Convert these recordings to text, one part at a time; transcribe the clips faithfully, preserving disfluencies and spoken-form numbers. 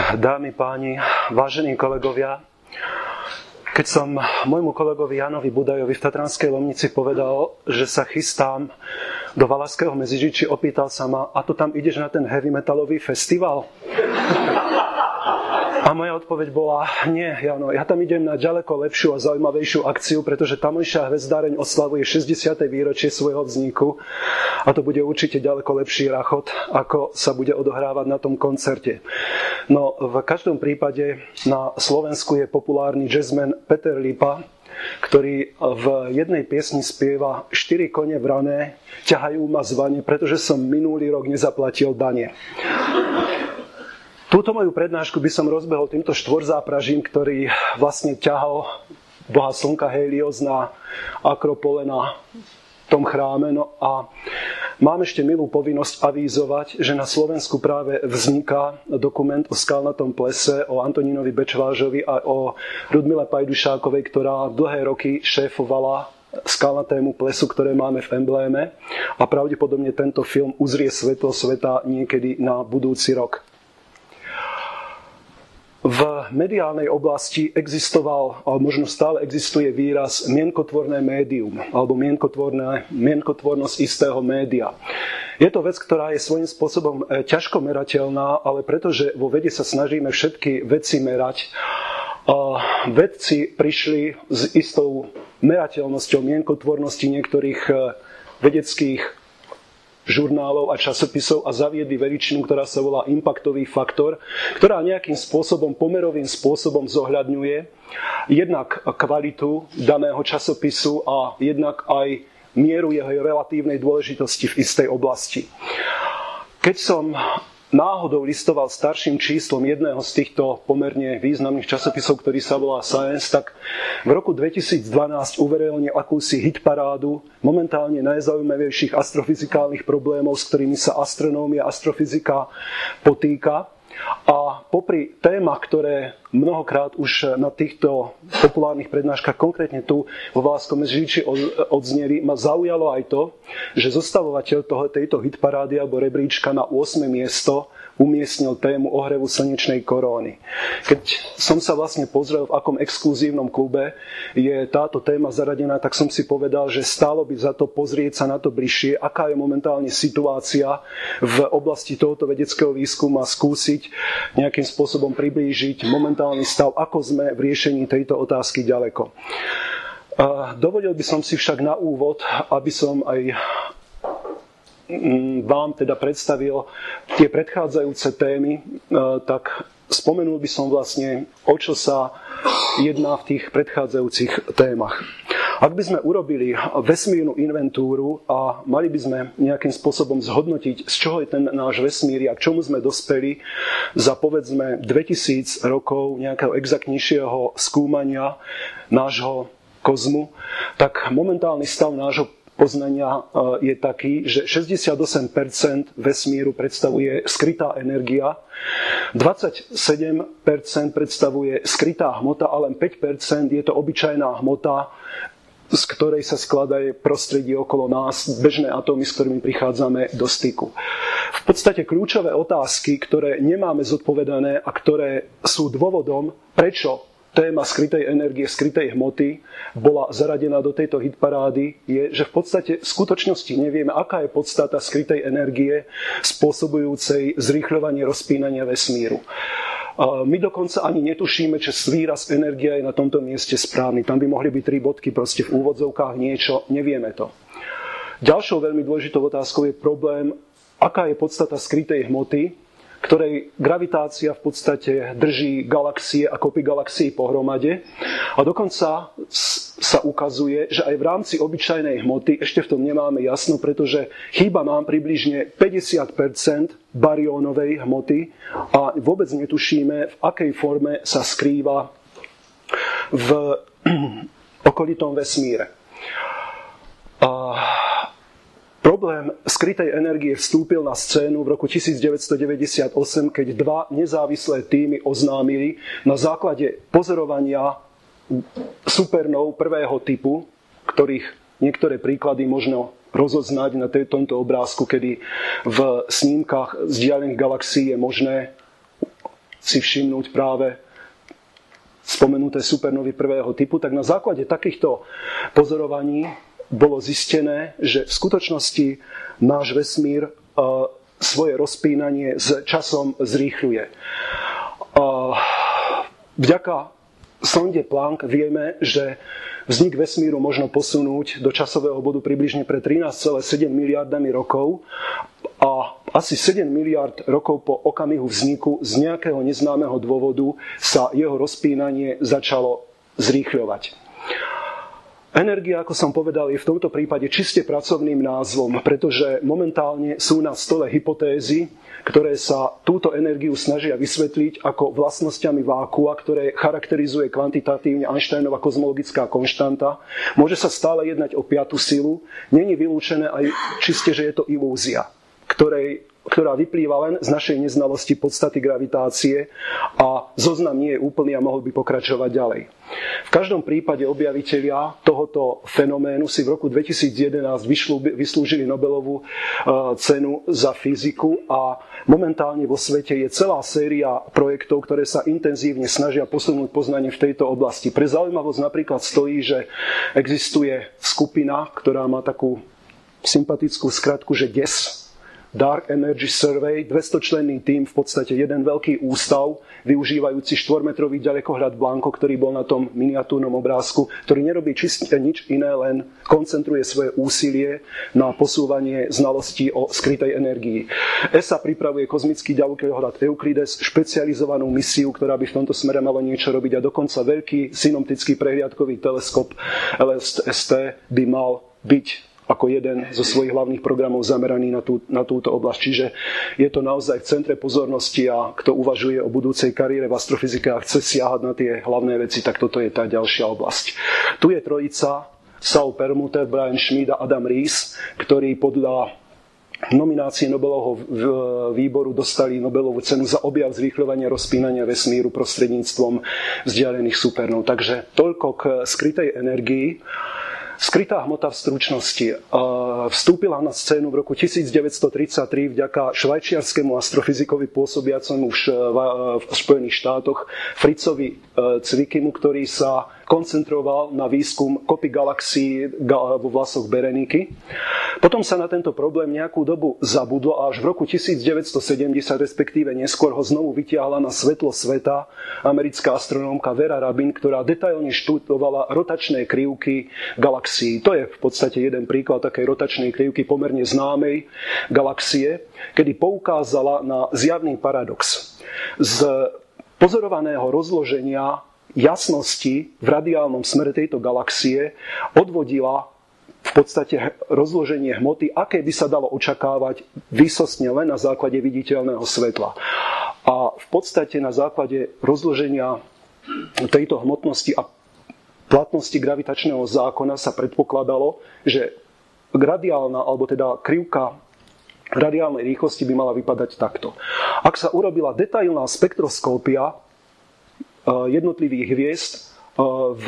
Dámy, páni, vážení kolegovia, keď som môjmu kolegovi Janovi Budajovi v Tatranskej Lomnici povedal, že sa chystám do Valašského Meziříčí, opýtal sa ma, a to tam ideš na ten heavy metalový festival? A moja odpoveď bola, nie, Jano, ja tam idem na ďaleko lepšiu a zaujímavejšiu akciu, pretože tamojšia Hvezdáreň oslavuje šesťdesiate výročie svojho vzniku a to bude určite ďaleko lepší rachot, ako sa bude odohrávať na tom koncerte. No, v každom prípade na Slovensku je populárny jazzman Peter Lipa, ktorý v jednej piesni spieva štyri kone vrané, ťahajú ma zvane, pretože som minulý rok nezaplatil dane. Túto moju prednášku by som rozbehol týmto štvorzápražím, ktorý vlastne ťahal boha slnka Helios na Akropole na tom chráme. No a mám ešte milú povinnosť avízovať, že na Slovensku práve vzniká dokument o skalnatom plese, o Antonínovi Bečvážovi a o Rudmile Pajdušákovej, ktorá dlhé roky šéfovala skalnatému plesu, ktoré máme v embléme, a pravdepodobne tento film uzrie svetlo sveta niekedy na budúci rok. V mediálnej oblasti existoval, alebo možno stále existuje výraz mienkotvorné médium, alebo mienkotvorné, mienkotvornosť istého média. Je to vec, ktorá je svojím spôsobom ťažko merateľná, ale pretože vo vede sa snažíme všetky veci merať, vedci prišli s istou merateľnosťou mienkotvornosti niektorých vedeckých žurnálov a časopisov a zaviedli veličinu, ktorá sa volá impaktový faktor, ktorá nejakým spôsobom, pomerovým spôsobom zohľadňuje jednak kvalitu daného časopisu a jednak aj mieru jeho relatívnej dôležitosti v istej oblasti. Keď som náhodou listoval starším číslom jedného z týchto pomerne významných časopisov, ktorý sa volá Science, tak v roku dvetisícdvanásť uverejnil akúsi hitparádu momentálne najzaujímavejších astrofyzikálnych problémov, s ktorými sa astronómia, astrofyzika potýka. A popri témach, ktoré mnohokrát už na týchto populárnych prednáškach, konkrétne tu vo Valašskom Meziříčí odzneli, ma zaujalo aj to, že zostavovateľ toho, tejto hitparády alebo rebríčka na ôsme miesto umiestnil tému ohrevu slnečnej koróny. Keď som sa vlastne pozrel, v akom exkluzívnom klube je táto téma zaradená, tak som si povedal, že stálo by za to pozrieť sa na to bližšie, aká je momentálne situácia v oblasti tohoto vedeckého výskumu a skúsiť nejakým spôsobom priblížiť momentálny stav, ako sme v riešení tejto otázky ďaleko. Dovolil by som si však na úvod, aby som aj vám teda predstavil tie predchádzajúce témy, tak spomenul by som vlastne, o čo sa jedná v tých predchádzajúcich témach. Ak by sme urobili vesmírnu inventúru a mali by sme nejakým spôsobom zhodnotiť, z čoho je ten náš vesmír a k čomu sme dospeli za povedzme dvetisíc rokov nejakého exaktnejšieho skúmania nášho kozmu, tak momentálny stav nášho poznania je taký, že šesťdesiatosem percent vesmíru predstavuje skrytá energia, dvadsaťsedem percent predstavuje skrytá hmota a len päť percent je to obyčajná hmota, z ktorej sa skladajú prostredie okolo nás, bežné atómy, s ktorými prichádzame do styku. V podstate kľúčové otázky, ktoré nemáme zodpovedané a ktoré sú dôvodom, prečo téma skrytej energie, skrytej hmoty bola zaradená do tejto hitparády, je, že v podstate v skutočnosti nevieme, aká je podstata skrytej energie spôsobujúcej zrýchľovanie rozpínania vesmíru. My dokonca ani netušíme, či výraz energia je na tomto mieste správny. Tam by mohli byť tri bodky, proste v úvodzovkách niečo, nevieme to. Ďalšou veľmi dôležitou otázkou je problém, aká je podstata skrytej hmoty, ktorej gravitácia v podstate drží galaxie a kopy galaxií pohromade. A dokonca sa ukazuje, že aj v rámci obyčajnej hmoty ešte v tom nemáme jasno, pretože chýba nám približne päťdesiat percent bariónovej hmoty a vôbec netušíme, v akej forme sa skrýva v okolitom vesmíre. A problém skrytej energie vstúpil na scénu v roku devätnásťstodeväťdesiatosem, keď dva nezávislé týmy oznámili na základe pozorovania supernov prvého typu, ktorých niektoré príklady možno rozoznať na tomto obrázku, kedy v snímkach vzdialených galaxií je možné si všimnúť práve spomenuté supernovy prvého typu, tak na základe takýchto pozorovaní bolo zistené, že v skutočnosti náš vesmír svoje rozpínanie s časom zrýchľuje. Vďaka sonde Planck vieme, že vznik vesmíru možno posunúť do časového bodu približne pre trinásť celá sedem miliardami rokov a asi sedem miliard rokov po okamihu vzniku z nejakého neznámeho dôvodu sa jeho rozpínanie začalo zrýchľovať. Energia, ako som povedal, je v tomto prípade čiste pracovným názvom, pretože momentálne sú na stole hypotézy, ktoré sa túto energiu snažia vysvetliť ako vlastnosťami vákua, ktoré charakterizuje kvantitatívne Einsteinova kozmologická konštanta. Môže sa stále jednať o piatu silu. Není vylúčené aj čiste, že je to ilúzia, ktorej ktorá vyplýva len z našej neznalosti podstaty gravitácie a zoznam nie je úplný a mohol by pokračovať ďalej. V každom prípade objavitelia tohoto fenoménu si v roku dvetisíc jedenásť vyslúžili Nobelovú cenu za fyziku a momentálne vo svete je celá séria projektov, ktoré sa intenzívne snažia posunúť poznanie v tejto oblasti. Pre zaujímavosť napríklad stojí, že existuje skupina, ktorá má takú sympatickú skratku, že D E S, Dark Energy Survey, dvestočlenný tím, v podstate jeden veľký ústav, využívajúci štvormetrový ďalekohľad Blanco, ktorý bol na tom miniatúrnom obrázku, ktorý nerobí čiste nič iné, len koncentruje svoje úsilie na posúvanie znalostí o skrytej energii. E S A pripravuje kozmický ďalekohľad Euclides, špecializovanú misiu, ktorá by v tomto smere malo niečo robiť, a dokonca veľký synoptický prehliadkový teleskop L S T by mal byť ako jeden zo svojich hlavných programov zameraný na, tú, na túto oblasť. Čiže je to naozaj v centre pozornosti a kto uvažuje o budúcej kariére v astrofyzike a chce siahať na tie hlavné veci, tak toto je tá ďalšia oblasť. Tu je trojica Saul Perlmutter, Brian Schmidt a Adam Rees, ktorí podľa nominácie Nobelovho výboru dostali Nobelovú cenu za objav zrýchľovania rozpínania vesmíru prostredníctvom vzdialených supernov. Takže toľko k skrytej energii. Skrytá hmota v stručnosti vstúpila na scénu v roku devätnásťtridsaťtri vďaka švajčiarskému astrofyzikovi pôsobiacomu v Spojených štátoch Fritzovi Zwickymu, ktorý sa koncentroval na výskum kopy galaxií vo vlasoch Bereniky. Potom sa na tento problém nejakú dobu zabudlo a až v roku devätnásťsedemdesiat, respektíve neskôr ho znovu vytiahla na svetlo sveta americká astronómka Vera Rabin, ktorá detailne študovala rotačné krivky galaxií. To je v podstate jeden príklad takej rotačnej krivky pomerne známej galaxie, kedy poukázala na zjavný paradox. Z pozorovaného rozloženia jasnosti v radiálnom smere tejto galaxie odvodila v podstate rozloženie hmoty, aké by sa dalo očakávať výsostne len na základe viditeľného svetla. A v podstate na základe rozloženia tejto hmotnosti a platnosti gravitačného zákona sa predpokladalo, že radiálna, alebo teda krivka radiálnej rýchlosti by mala vypadať takto. Ak sa urobila detailná spektroskópia jednotlivých hviezd v,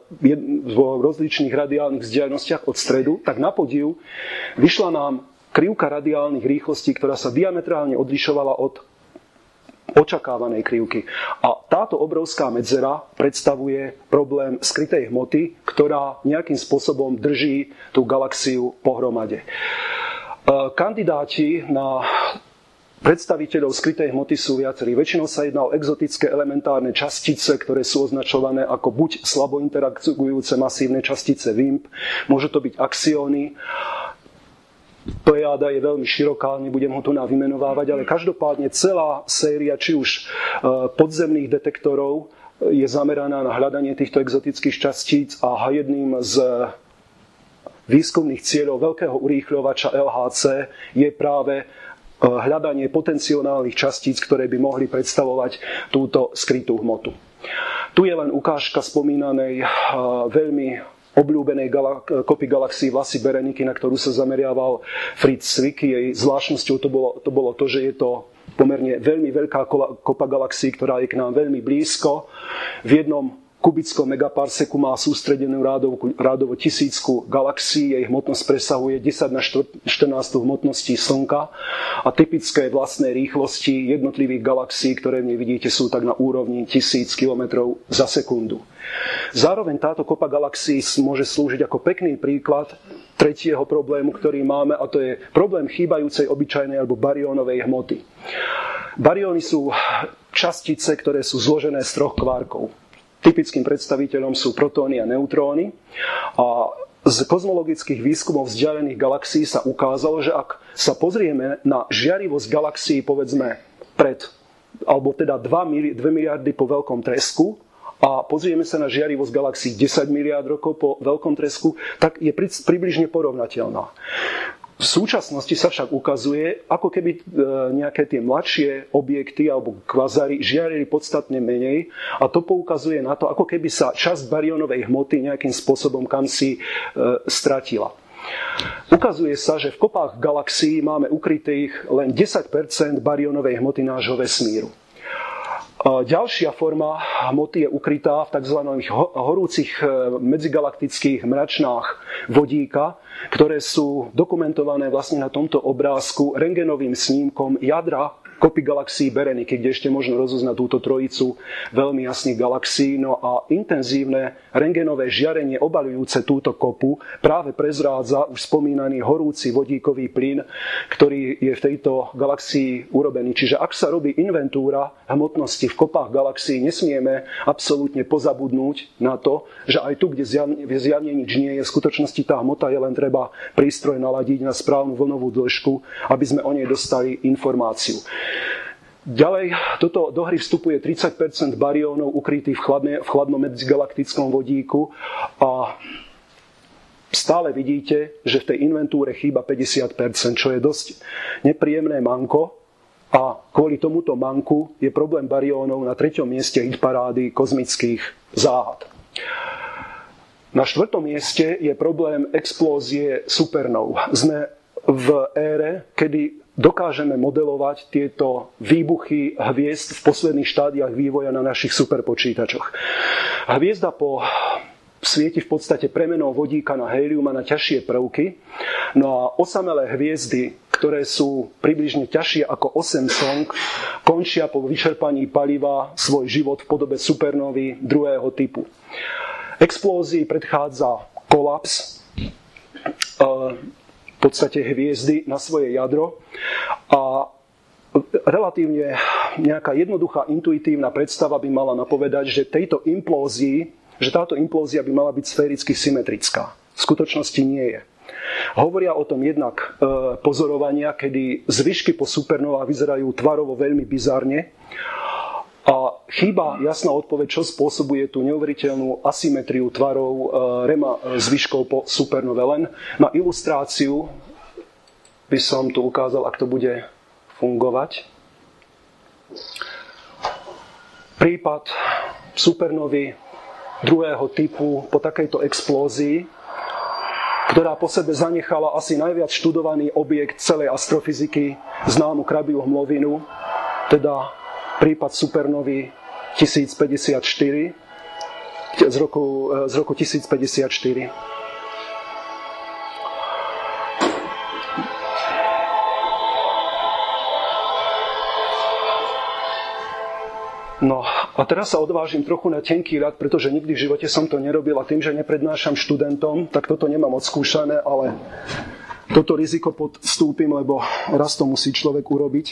v rozličných radiálnych vzdialenostiach od stredu, tak na podiv vyšla nám krivka radiálnych rýchlostí, ktorá sa diametrálne odlišovala od očakávanej krivky. A táto obrovská medzera predstavuje problém skrytej hmoty, ktorá nejakým spôsobom drží tú galaxiu pohromade. Kandidáti na predstaviteľov skrytej hmoty sú viacerí. Väčšinou sa jedná o exotické elementárne častice, ktoré sú označované ako buď slabo interagujúce masívne častice vé í em pé, môžu to byť axióny. Plejáda je veľmi široká, nebudem ho tu vymenovávať, ale každopádne celá séria či už podzemných detektorov je zameraná na hľadanie týchto exotických častíc a jedným z výskumných cieľov veľkého urýchľovača el há cé je práve hľadanie potenciálnych častíc, ktoré by mohli predstavovať túto skrytú hmotu. Tu je len ukážka spomínanej veľmi obľúbenej gala- kopy galaxií vlasy Bereniky, na ktorú sa zameriaval Fritz Zwicky. Jej zvláštnosťou to bolo, to bolo to, že je to pomerne veľmi veľká kopa galaxií, ktorá je k nám veľmi blízko. V jednom kubickom megaparseku má sústredenú rádovo, rádovo tisícku galaxií, jej hmotnosť presahuje desať na štrnásť hmotnosti Slnka a typické vlastné rýchlosti jednotlivých galaxií, ktoré v nej vidíte, sú tak na úrovni tisíc kilometrov za sekundu. Zároveň táto kopa galaxií môže slúžiť ako pekný príklad tretieho problému, ktorý máme, a to je problém chýbajúcej obyčajnej alebo baryónovej hmoty. Baryóny sú častice, ktoré sú zložené z troch kvárkov. Typickým predstaviteľom sú protóny a neutróny a z kozmologických výskumov vzdialených galaxií sa ukázalo, že ak sa pozrieme na žiarivosť galaxií, povedzme pred, alebo teda dva miliardy po veľkom tresku, a pozrieme sa na žiarivosť galaxií desať miliárd rokov po veľkom tresku, tak je približne porovnateľná. V súčasnosti sa však ukazuje, ako keby nejaké tie mladšie objekty alebo kvazary žiarili podstatne menej, a to poukazuje na to, ako keby sa časť baryónovej hmoty nejakým spôsobom kamsi e, stratila. Ukazuje sa, že v kopách galaxií máme ukrytých len desať percent baryónovej hmoty nášho vesmíru. Ďalšia forma hmoty je ukrytá v tzv. Horúcich medzigalaktických mračnách vodíka, ktoré sú dokumentované vlastne na tomto obrázku rentgenovým snímkom jadra kopy galaxií Bereniky, kde ešte možno rozoznať túto trojicu veľmi jasných galaxií. No a intenzívne rentgenové žiarenie obaľujúce túto kopu práve prezrádza už spomínaný horúci vodíkový plyn, ktorý je v tejto galaxii urobený. Čiže ak sa robí inventúra hmotnosti v kopách galaxií, nesmieme absolútne pozabudnúť na to, že aj tu, kde zjavne, zjavne nič nie je, v skutočnosti tá hmota je, len treba prístroj naladiť na správnu vlnovú dĺžku, aby sme o nej dostali informáciu. Ďalej, toto do hry vstupuje tridsať percent baryónov ukrytých v, chladne, v chladnom medzigalaktickom vodíku a stále vidíte, že v tej inventúre chýba päťdesiat percent, čo je dosť nepríjemné manko, a kvôli tomuto manku je problém baryónov na treťom mieste hitparády kozmických záhad. Na štvrtom mieste je problém explózie supernov. Sme v ére, kedy dokážeme modelovať tieto výbuchy hviezd v posledných štádiách vývoja na našich superpočítačoch. Hviezda po svieti v podstate premenou vodíka na hélium a na ťažšie prvky. No a osamelé hviezdy, ktoré sú približne ťažšie ako osem Slnk, končia po vyčerpaní paliva svoj život v podobe supernovy druhého typu. Explózii predchádza kolaps v podstate hviezdy na svoje jadro a relatívne nejaká jednoduchá intuitívna predstava by mala napovedať, že tejto implózii, že táto implózia by mala byť sféricky symetrická. V skutočnosti nie je. Hovoria o tom jednak e, pozorovania, kedy zvyšky po supernovách vyzerajú tvarovo veľmi bizarne a chýba jasná odpoveď, čo spôsobuje tú neuveriteľnú asymetriu tvarov e, rema zvyškov po supernove. Len na ilustráciu by som tu ukázal, ak to bude fungovať. Prípad supernovy druhého typu po takejto explózii, ktorá po sebe zanechala asi najviac študovaný objekt celej astrofyziky, známu krabiu hmlovinu, teda prípad supernovy tisícpäťdesiatštyri z roku, z roku tisícpäťdesiatštyri. No a teraz sa odvážim trochu na tenký ľad, pretože nikdy v živote som to nerobil a tým, že neprednášam študentom, tak toto nemám odskúšané, ale toto riziko podstúpim, lebo raz to musí človek urobiť.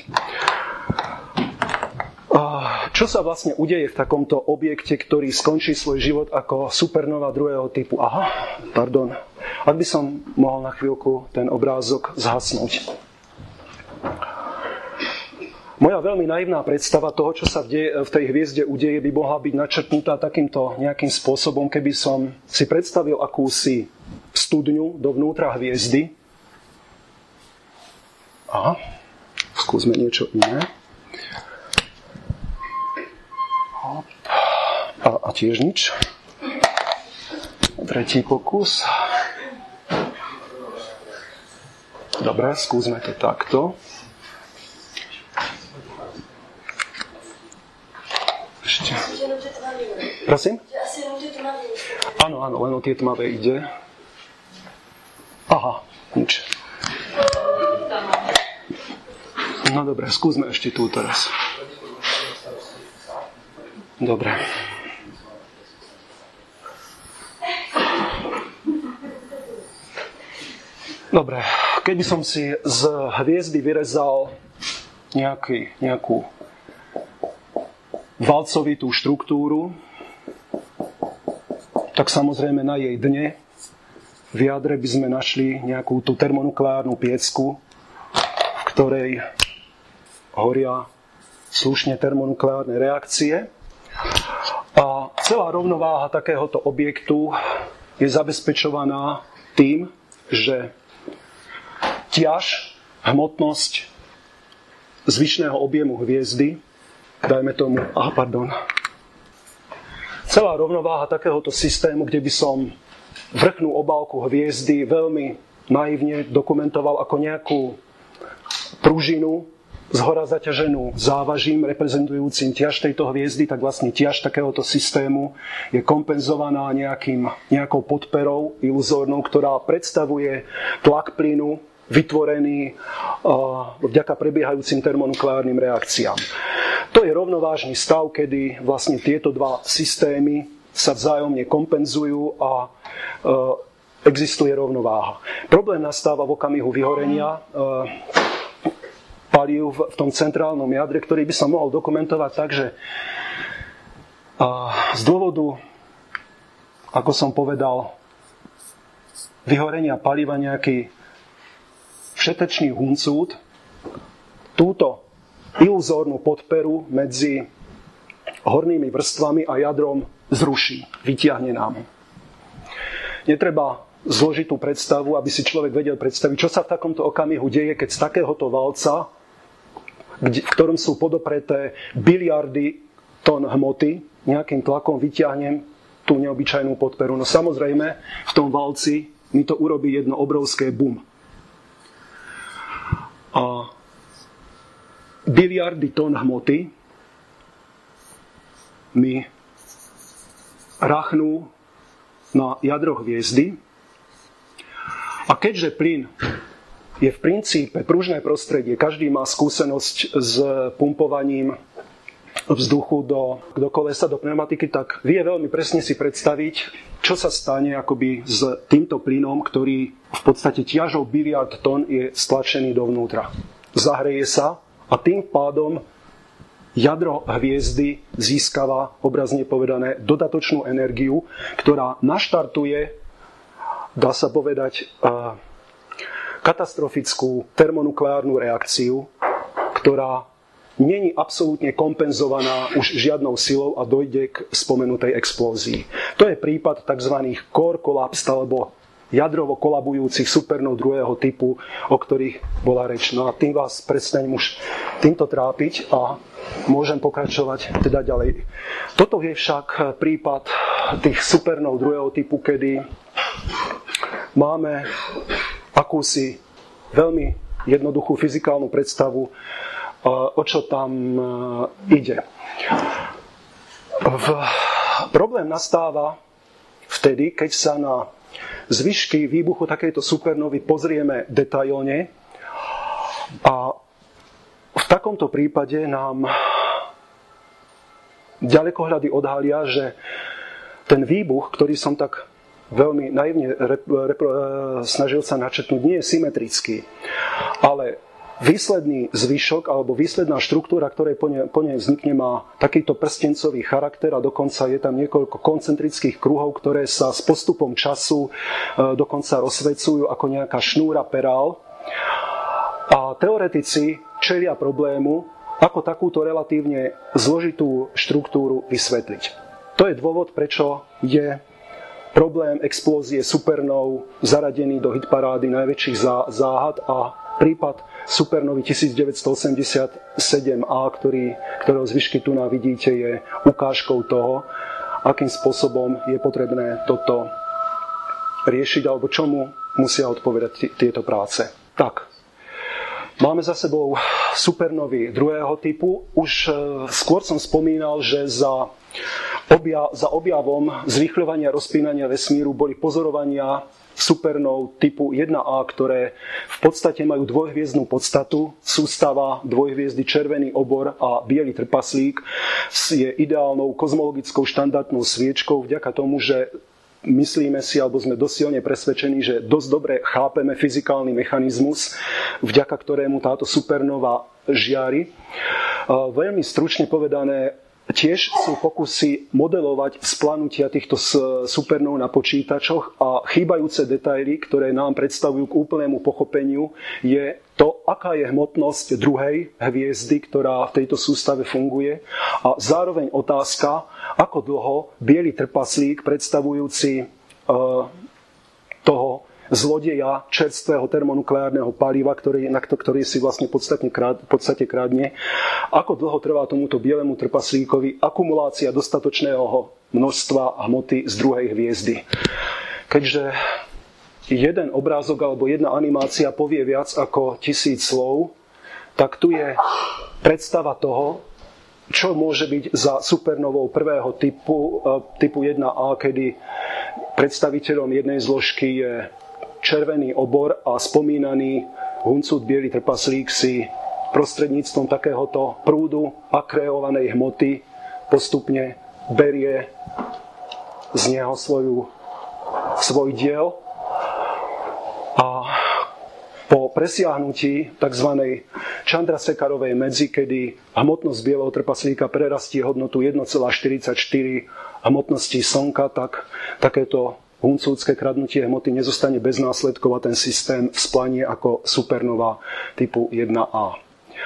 Čo sa vlastne udeje v takomto objekte, ktorý skončí svoj život ako supernova druhého typu? Aha, pardon. Ak by som mohol na chvíľku ten obrázok zhasnúť. Moja veľmi naivná predstava toho, čo sa v, deje, v tej hviezde udeje, by mohla byť načrtnutá takýmto nejakým spôsobom, keby som si predstavil akúsi studňu dovnútra hviezdy. Aha, skúsme niečo iné. A, a tiež nič. Tretí pokus. Dobre, skúsme to takto. Ešte. Prosím? Áno, áno, len o tie tmavé ide. Aha, nič. No dobre, skúsme ešte tu teraz. Dobre. Dobre, keby som si z hviezdy vyrezal nejaký, nejakú valcovitú štruktúru, tak samozrejme na jej dne v jadre by sme našli nejakú tú termonukleárnu piecku, v ktorej horia slušne termonukleárne reakcie. A celá rovnováha takéhoto objektu je zabezpečovaná tým, že ťaž, hmotnosť zvyšného objemu hviezdy, dajme tomu, aha, pardon, celá rovnováha takéhoto systému, kde by som vrchnú obálku hviezdy veľmi naivne dokumentoval ako nejakú pružinu zhora zaťaženú závažím reprezentujúcim ťaž tejto hviezdy, tak vlastne ťaž takéhoto systému je kompenzovaná nejakým, nejakou podperou iluzórnou, ktorá predstavuje tlak plynu vytvorený uh, vďaka prebiehajúcim termonukleárnym reakciám. To je rovnovážny stav, kedy vlastne tieto dva systémy sa vzájomne kompenzujú a uh, existuje rovnováha. Problém nastáva v okamihu vyhorenia uh, palív v tom centrálnom jadre, ktorý by som mohol dokumentovať tak, že uh, z dôvodu, ako som povedal, vyhorenia paliva nejaký všetečný huncút túto iluzórnu podperu medzi hornými vrstvami a jadrom zruší, vytiahne nám. Netreba zložitú predstavu, aby si človek vedel predstaviť, čo sa v takomto okamihu deje, keď z takéhoto valca, v ktorom sú podopreté biliardy tón hmoty, nejakým tlakom vytiahnem tú neobyčajnú podperu. No samozrejme, v tom valci mi to urobí jedno obrovské bum. A biliardy tón hmoty mi rachnú na jadro hviezdy. A keďže plyn je v princípe pružné prostredie, každý má skúsenosť s pumpovaním vzduchu do, do kolesa, do pneumatiky, tak vie veľmi presne si predstaviť, čo sa stane akoby s týmto plynom, ktorý v podstate ťažou biliard tón je stlačený dovnútra. Zahreje sa a tým pádom jadro hviezdy získava, obrazne povedané, dodatočnú energiu, ktorá naštartuje, dá sa povedať, katastrofickú termonukleárnu reakciu, ktorá není absolútne kompenzovaná už žiadnou silou a dojde k spomenutej explózii. To je prípad tzv. Core collapse, alebo jadrovo kolabujúcich supernov druhého typu, o ktorých bola reč. No a tým vás prestanem už týmto trápiť a môžem pokračovať teda ďalej. Toto je však prípad tých supernov druhého typu, kedy máme akúsi veľmi jednoduchú fyzikálnu predstavu, o čo tam ide. V... Problém nastáva vtedy, keď sa na zvyšky výbuchu takejto supernovy pozrieme detailne a v takomto prípade nám ďalekohľady odhalia, že ten výbuch, ktorý som tak veľmi naivne rep, rep, snažil sa načetnúť, nie je symetrický, ale výsledný zvyšok alebo výsledná štruktúra, ktorej po, ne, po nej vznikne, má takýto prstencový charakter a dokonca je tam niekoľko koncentrických kruhov, ktoré sa s postupom času e, dokonca rozsvecujú ako nejaká šnúra perál. A teoretici čelia problému, ako takúto relatívne zložitú štruktúru vysvetliť. To je dôvod, prečo je problém explózie supernov zaradený do hitparády najväčších záhad a prípad supernovy devätnásťstoosemdesiatsedem á, ktorý, ktorého zvyšky tu na vidíte, je ukážkou toho, akým spôsobom je potrebné toto riešiť, alebo čomu musia odpovedať t- tieto práce. Tak, Máme za sebou supernovy druhého typu. Už skôr som spomínal, že za, obja- za objavom zrýchľovania rozpínania vesmíru boli pozorovania supernov typu jedna á, ktoré v podstate majú dvojhviezdnú podstatu. Sústava dvojhviezdy červený obor a biely trpaslík je ideálnou kozmologickou štandardnou sviečkou vďaka tomu, že myslíme si, alebo sme dosilne presvedčení, že dosť dobre chápeme fyzikálny mechanizmus, vďaka ktorému táto supernova žiari. Veľmi stručne povedané, tiež sú pokusy modelovať vzplanutia týchto supernov na počítačoch a chýbajúce detaily, ktoré nám predstavujú k úplnému pochopeniu, je to, aká je hmotnosť druhej hviezdy, ktorá v tejto sústave funguje, a zároveň otázka, ako dlho biely trpaslík predstavujúci uh, toho zlodeja čerstvého termonukleárneho paliva, ktorý, na ktorý si vlastne podstatne krát, v podstate krádne. Ako dlho trvá tomuto bielemu trpaslíkovi akumulácia dostatočného množstva hmoty z druhej hviezdy. Keďže jeden obrázok alebo jedna animácia povie viac ako tisíc slov, tak tu je predstava toho, čo môže byť za supernovou prvého typu, typu jedna á, kedy predstaviteľom jednej zložky je červený obor a spomínaný huncút biely trpaslík si prostredníctvom takéhoto prúdu akreovanej hmoty postupne berie z neho svoju, svoj diel a po presiahnutí tzv. Chandrasekharovej medzi, kedy hmotnosť bieleho trpaslíka prerastie hodnotu jeden celá štyridsaťštyri hmotnosti Slnka, tak takéto huncútske kradnutie hmoty nezostane bez následkov a ten systém vzplanie ako supernova typu jedna á.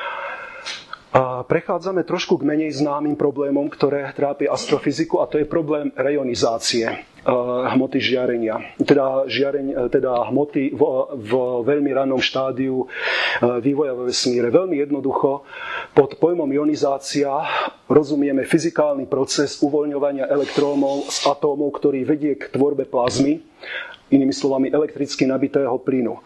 A prechádzame trošku k menej známym problémom, ktoré trápia astrofyziku, a to je problém reionizácie hmoty žiarenia. Teda, žiareň, teda hmoty v, v veľmi ranom štádiu vývoja vo vesmíre. Veľmi jednoducho, pod pojmom ionizácia rozumieme fyzikálny proces uvoľňovania elektrónov z atómov, ktorý vedie k tvorbe plazmy, inými slovami elektricky nabitého plynu.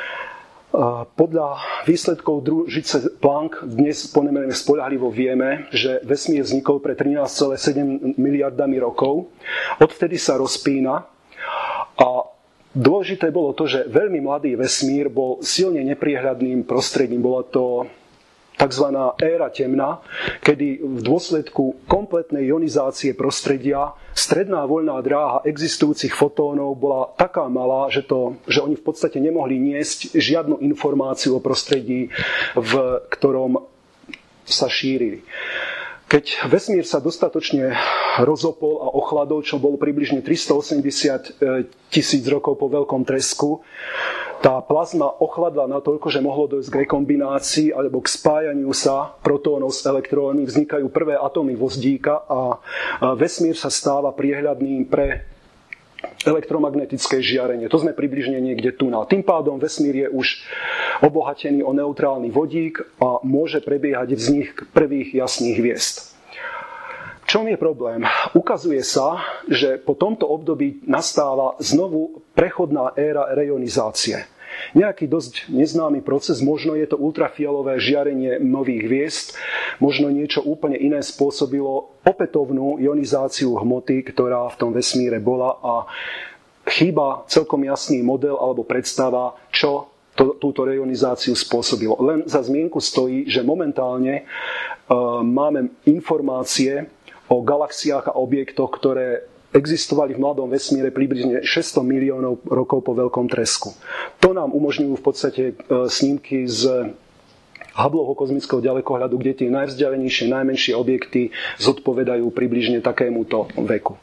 Podľa výsledkov družice Planck dnes pomerne spoľahlivo vieme, že vesmír vznikol pred trinásť celá sedem miliardami rokov. Odvtedy sa rozpína a dôležité bolo to, že veľmi mladý vesmír bol silne nepriehľadným prostredím. Bola to tzv. Éra temna, kedy v dôsledku kompletnej ionizácie prostredia stredná voľná dráha existujúcich fotónov bola taká malá, že, to, že oni v podstate nemohli niesť žiadnu informáciu o prostredí, v ktorom sa šírili. Keď vesmír sa dostatočne rozopol a ochladol, čo bolo približne tristoosemdesiat tisíc rokov po veľkom tresku, tá plazma ochladla natoľko, že mohlo dojsť k rekombinácii alebo k spájaniu sa protónov s elektrónmi. Vznikajú prvé atómy vodíka a vesmír sa stáva priehľadným pre elektromagnetické žiarenie. To sme približne niekde tu. Tým pádom vesmír je už obohatený o neutrálny vodík a môže prebiehať vznik prvých jasných hviezd. V čom je problém? Ukazuje sa, že po tomto období nastáva znovu prechodná éra reionizácie. Nejaký dosť neznámy proces, možno je to ultrafialové žiarenie nových hviezd, možno niečo úplne iné spôsobilo opätovnú ionizáciu hmoty, ktorá v tom vesmíre bola, a chýba celkom jasný model alebo predstava, čo to, túto reionizáciu spôsobilo. Len za zmienku stojí, že momentálne uh, máme informácie o galaxiách a objektoch, ktoré existovali v mladom vesmíre približne šesťsto miliónov rokov po veľkom tresku. To nám umožňujú v podstate snímky z Hubbleho kozmického ďalekohľadu, kde tie najvzdialenejšie, najmenšie objekty zodpovedajú približne takémuto veku.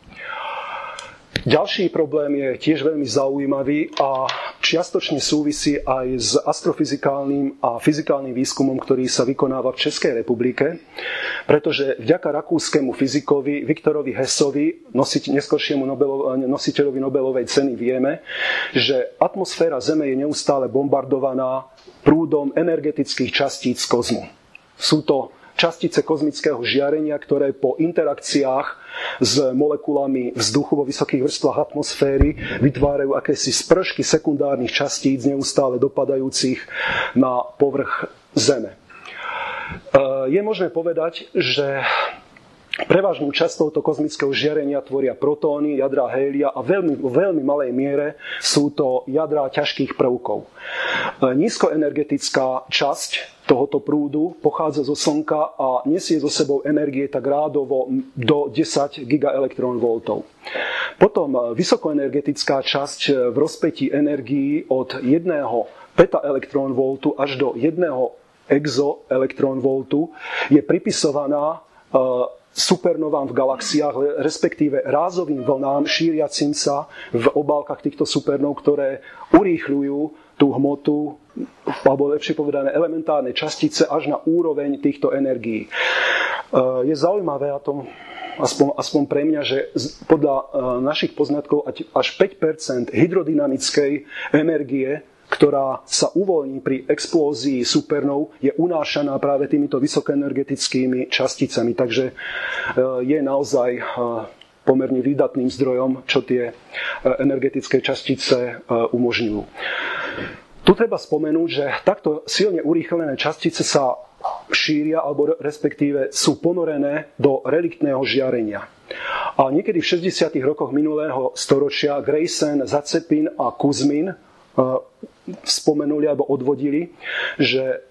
Ďalší problém je tiež veľmi zaujímavý a čiastočne súvisí aj s astrofyzikálnym a fyzikálnym výskumom, ktorý sa vykonáva v Českej republike, pretože vďaka rakúskemu fyzikovi Viktorovi Hessovi, neskôršiemu Nobelov, nositeľovi Nobelovej ceny, vieme, že atmosféra Zeme je neustále bombardovaná prúdom energetických častíc kozmu. Sú to častice kozmického žiarenia, ktoré po interakciách s molekulami vzduchu vo vysokých vrstvách atmosféry vytvárajú akési spršky sekundárnych častíc neustále dopadajúcich na povrch Zeme. Je možné povedať, že prevažnú časť tohto kozmického žiarenia tvoria protóny, jadrá hélia a veľmi, v veľmi malej miere sú to jadrá ťažkých prvkov. Nízkoenergetická časť tohoto prúdu pochádza zo Slnka a nesie so sebou energie tak rádovo do desať gigaelektronvoltov. Potom vysokoenergetická časť v rozpätí energií od jedného petaelektronvoltu až do jedného exoelektronvoltu je pripisovaná supernovám v galaxiách, respektíve rázovým vlnám šíriacim sa v obálkach týchto supernov, ktoré urýchľujú tú hmotu, alebo lepšie povedané elementárne častice až na úroveň týchto energií. Je zaujímavé, a to aspoň, aspoň pre mňa, že podľa našich poznatkov až päť percent hydrodynamickej energie, ktorá sa uvoľní pri explózii supernov, je unášaná práve týmito vysokoenergetickými časticami. Takže je naozaj pomerne výdatným zdrojom, čo tie energetické častice umožňujú. Tu treba spomenúť, že takto silne urýchlené častice sa šíria, alebo respektíve sú ponorené do reliktného žiarenia. A niekedy v šesťdesiatych rokoch minulého storočia Grayson, Zacepin a Kuzmin spomenuli alebo odvodili, že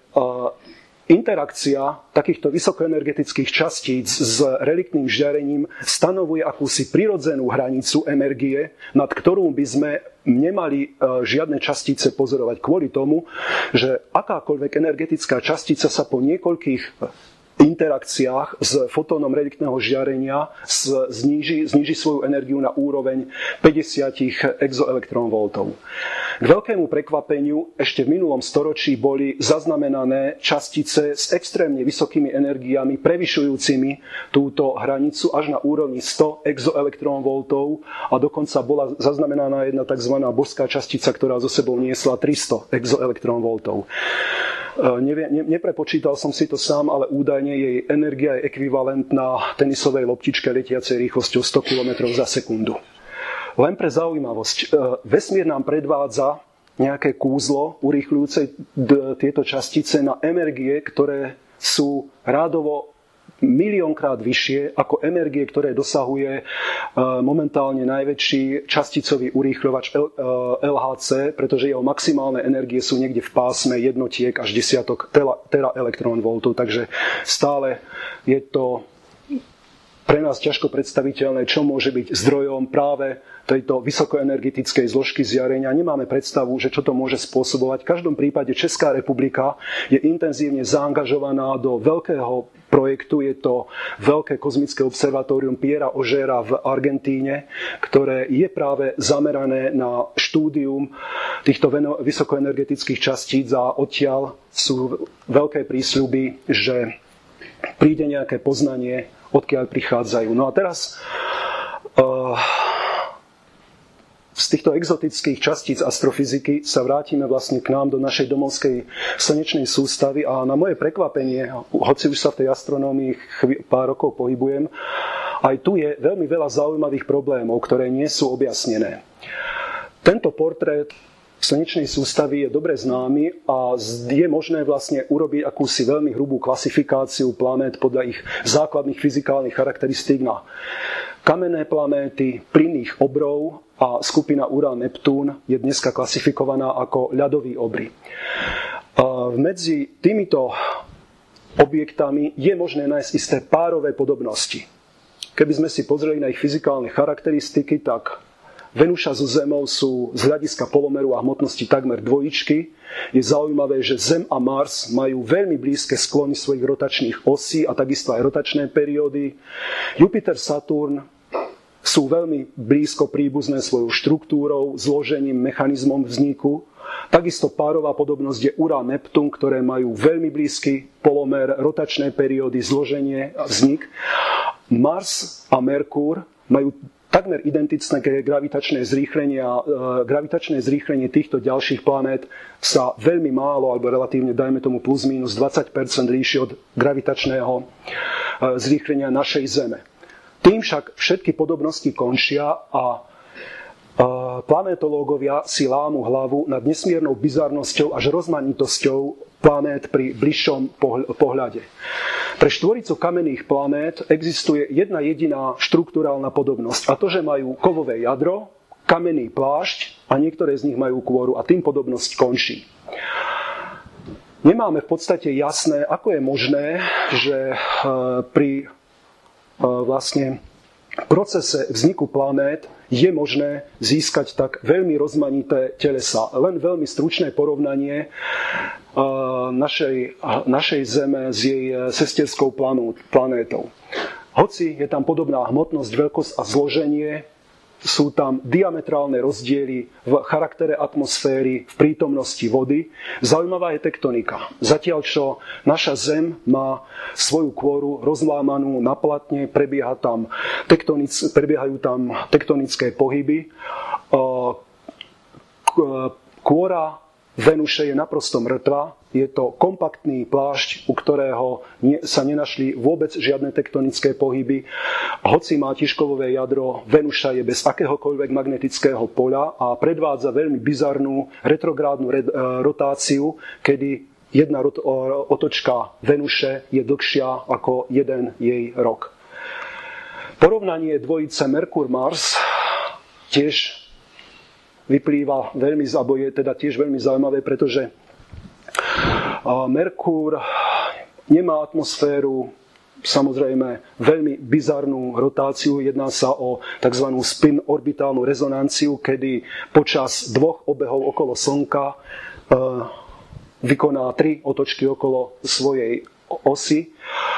interakcia takýchto vysokoenergetických častíc s reliktným žiarením stanovuje akúsi prirodzenú hranicu energie, nad ktorú by sme nemali žiadne častice pozorovať kvôli tomu, že akákoľvek energetická častica sa po niekoľkých interakciách s fotónom reliktného žiarenia zníži, zníži svoju energiu na úroveň päťdesiat exoelektronvoltov. K veľkému prekvapeniu ešte v minulom storočí boli zaznamenané častice s extrémne vysokými energiami prevyšujúcimi túto hranicu až na úrovni sto exoelektronvoltov a dokonca bola zaznamenaná jedna tzv. Božská častica, ktorá zo sebou niesla tristo exoelektronvoltov. Nevie, ne, neprepočítal som si to sám, ale údajne jej energia je ekvivalentná tenisovej loptičke letiacej rýchlosťou sto kilometrov za sekundu. Len pre zaujímavosť, vesmír nám predvádza nejaké kúzlo urýchľujúce tieto častice na energie, ktoré sú rádovo miliónkrát vyššie ako energie, ktoré dosahuje momentálne najväčší časticový urýchľovač el há cé, pretože jeho maximálne energie sú niekde v pásme jednotiek až desiatok teraelektronvoltov, takže stále je to pre nás ťažko predstaviteľné, čo môže byť zdrojom práve tejto vysokoenergetickej zložky ziarenia. Nemáme predstavu, že čo to môže spôsobovať. V každom prípade Česká republika je intenzívne zaangažovaná do veľkého projektu. Je to veľké kozmické observatórium Piera Ožera v Argentíne, ktoré je práve zamerané na štúdium týchto vysokoenergetických častíc a odtiaľ sú veľké prísľuby, že príde nejaké poznanie, odkiaľ prichádzajú. No a teraz uh, z týchto exotických častíc astrofyziky sa vrátime vlastne k nám do našej domovskej slnečnej sústavy a na moje prekvapenie, hoci už sa v tej astronómii pár rokov pohybujem, aj tu je veľmi veľa zaujímavých problémov, ktoré nie sú objasnené. Tento portrét slnečnej sústavy je dobre známy a je možné vlastne urobiť akúsi veľmi hrubú klasifikáciu planét podľa ich základných fyzikálnych charakteristík na kamenné planéty, plynných obrov a skupina Urán-Neptún je dneska klasifikovaná ako ľadový obry. Medzi týmito objektami je možné nájsť isté párové podobnosti. Keby sme si pozreli na ich fyzikálne charakteristiky, tak Venuša so Zemou sú z hľadiska polomeru a hmotnosti takmer dvojičky. Je zaujímavé, že Zem a Mars majú veľmi blízke sklony svojich rotačných osí a takisto aj rotačné periódy. Jupiter, Saturn sú veľmi blízko príbuzné svojou štruktúrou, zložením, mechanizmom vzniku. Takisto párová podobnosť je Urán, Neptún, ktoré majú veľmi blízky polomer, rotačné periódy, zloženie a vznik. Mars a Merkúr majú takmer identické gravitačné zrýchlenie a gravitačné zrýchlenie týchto ďalších planét sa veľmi málo, alebo relatívne, dajme tomu plus minus dvadsať percent líši od gravitačného zrýchlenia našej Zeme. Tým však všetky podobnosti končia a planétológovia si lámu hlavu nad nesmiernou bizarnosťou až rozmanitosťou planét pri bližšom pohľade. Pre štvoricu kamenných planét existuje jedna jediná štruktúrálna podobnosť, a to, že majú kovové jadro, kamenný plášť a niektoré z nich majú kôru a tým podobnosť končí. Nemáme v podstate jasné, ako je možné, že pri vlastne procese vzniku planét je možné získať tak veľmi rozmanité telesa. Len veľmi stručné porovnanie našej, našej Zeme s jej sesterskou planétou. Hoci je tam podobná hmotnosť, veľkosť a zloženie, sú tam diametrálne rozdiely v charaktere atmosféry, v prítomnosti vody. Zaujímavá je tektonika. Zatiaľ, čo naša Zem má svoju kôru rozlámanú na platne, prebieha tam tektonic, prebiehajú tam tektonické pohyby. Kôra Venuše je naprosto mŕtva. Je to kompaktný plášť, u ktorého sa nenašli vôbec žiadne tektonické pohyby. Hoci má tížkovové jadro, Venuša je bez akéhokoľvek magnetického poľa a predvádza veľmi bizarnú retrográdnu rotáciu, kedy jedna otočka Venuše je dlhšia ako jeden jej rok. Porovnanie dvojice Merkur-Mars tiež vyplýva veľmi, alebo je teda tiež veľmi zaujímavé, pretože Merkúr nemá atmosféru, samozrejme veľmi bizarnú rotáciu. Jedná sa o tzv. Spin-orbitálnu rezonanciu, kedy počas dvoch obehov okolo Slnka vykoná tri otočky okolo svojej osy.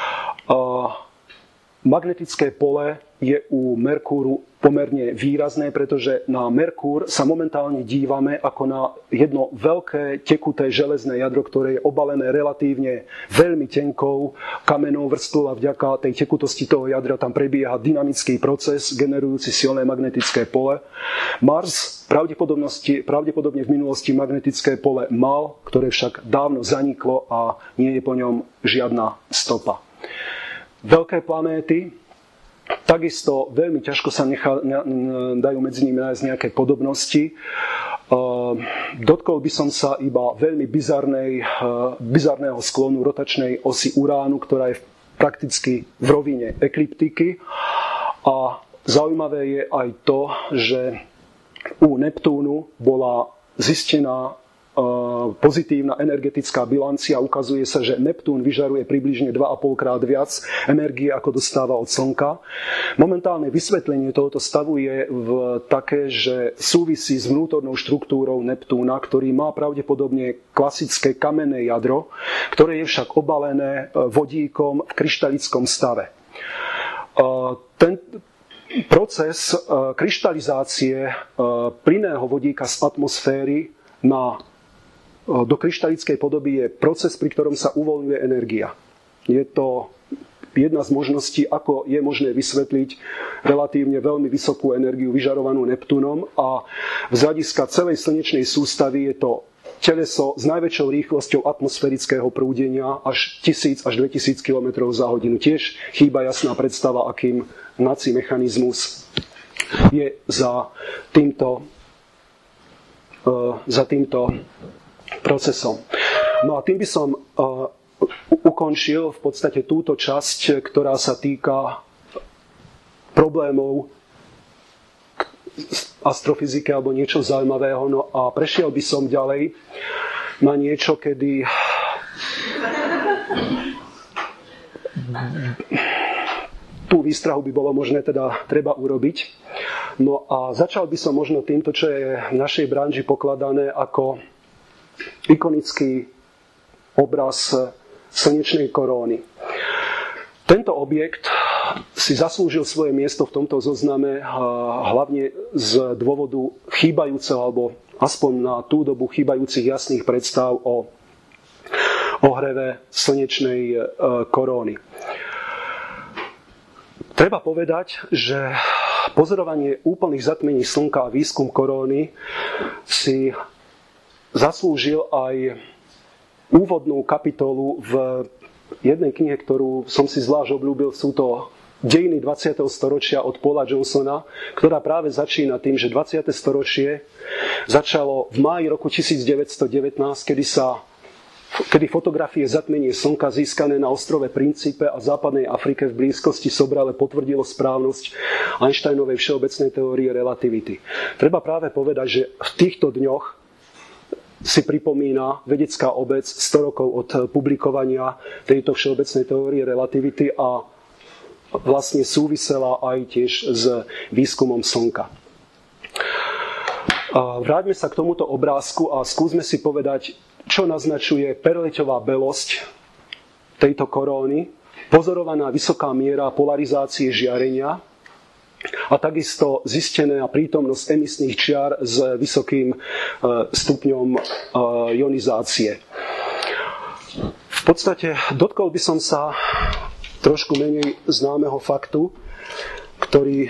Magnetické pole je u Merkúru pomerne výrazné, pretože na Merkúr sa momentálne dívame ako na jedno veľké tekuté železné jadro, ktoré je obalené relatívne veľmi tenkou kamennou vrstvou a vďaka tej tekutosti toho jadra tam prebieha dynamický proces generujúci silné magnetické pole. Mars pravdepodobne v minulosti magnetické pole mal, ktoré však dávno zaniklo a nie je po ňom žiadna stopa. Veľké planéty, takisto veľmi ťažko sa nechá, dajú medzi nimi nájsť nejaké podobnosti. Dotkol by som sa iba veľmi bizarnej, bizarného sklonu rotačnej osy Uránu, ktorá je prakticky v rovine ekliptiky. A zaujímavé je aj to, že u Neptúnu bola zistená pozitívna energetická bilancia. Ukazuje sa, že Neptún vyžaruje približne dva a pol krát viac energie, ako dostáva od Slnka. Momentálne vysvetlenie tohoto stavu je v také, že súvisí s vnútornou štruktúrou Neptúna, ktorý má pravdepodobne klasické kamenné jadro, ktoré je však obalené vodíkom v kryštalickom stave. Ten proces kryštalizácie plynného vodíka z atmosféry na do kryštalickej podoby je proces, pri ktorom sa uvoľňuje energia. Je to jedna z možností, ako je možné vysvetliť relatívne veľmi vysokú energiu vyžarovanú Neptúnom, a z hľadiska celej slnečnej sústavy je to teleso s najväčšou rýchlosťou atmosférického prúdenia až tisíc až dvetisíc kilometrov za hodinu. Tiež chýba jasná predstava, akým hnací mechanizmus je za týmto, za týmto procesom. No a tým by som uh, ukončil v podstate túto časť, ktorá sa týka problémov astrofyziky alebo niečo zaujímavého. No a prešiel by som ďalej na niečo, kedy tú výstrahu by bolo možné teda treba urobiť. No a začal by som možno týmto, čo je v našej branži pokladané ako ikonický obraz slnečnej koróny. Tento objekt si zaslúžil svoje miesto v tomto zozname hlavne z dôvodu chýbajúceho, alebo aspoň na tú dobu chýbajúcich jasných predstav o ohreve slnečnej koróny. Treba povedať, že pozorovanie úplných zatmení slnka a výskum koróny si zaslúžil aj úvodnú kapitolu v jednej knihe, ktorú som si zvlášť obľúbil. Sú to Dejiny dvadsiateho storočia od Paula Johnsona, ktorá práve začína tým, že dvadsiate storočie začalo v máji roku tisícdeväťstodevätnásť, kedy sa kedy fotografie zatmenie slnka získané na ostrove Principe a západnej Afrike v blízkosti Sobrale potvrdilo správnosť Einsteinovej všeobecnej teórie relativity. Treba práve povedať, že v týchto dňoch si pripomína vedecká obec sto rokov od publikovania tejto všeobecnej teórie relativity a vlastne súvisela aj tiež s výskumom slnka. Vráťme sa k tomuto obrázku a skúsme si povedať, čo naznačuje perleťová belosť tejto koróny, pozorovaná vysoká miera polarizácie žiarenia a takisto zistená prítomnosť emisných čiar s vysokým stupňom ionizácie. V podstate dotkol by som sa trošku menej známeho faktu, ktorý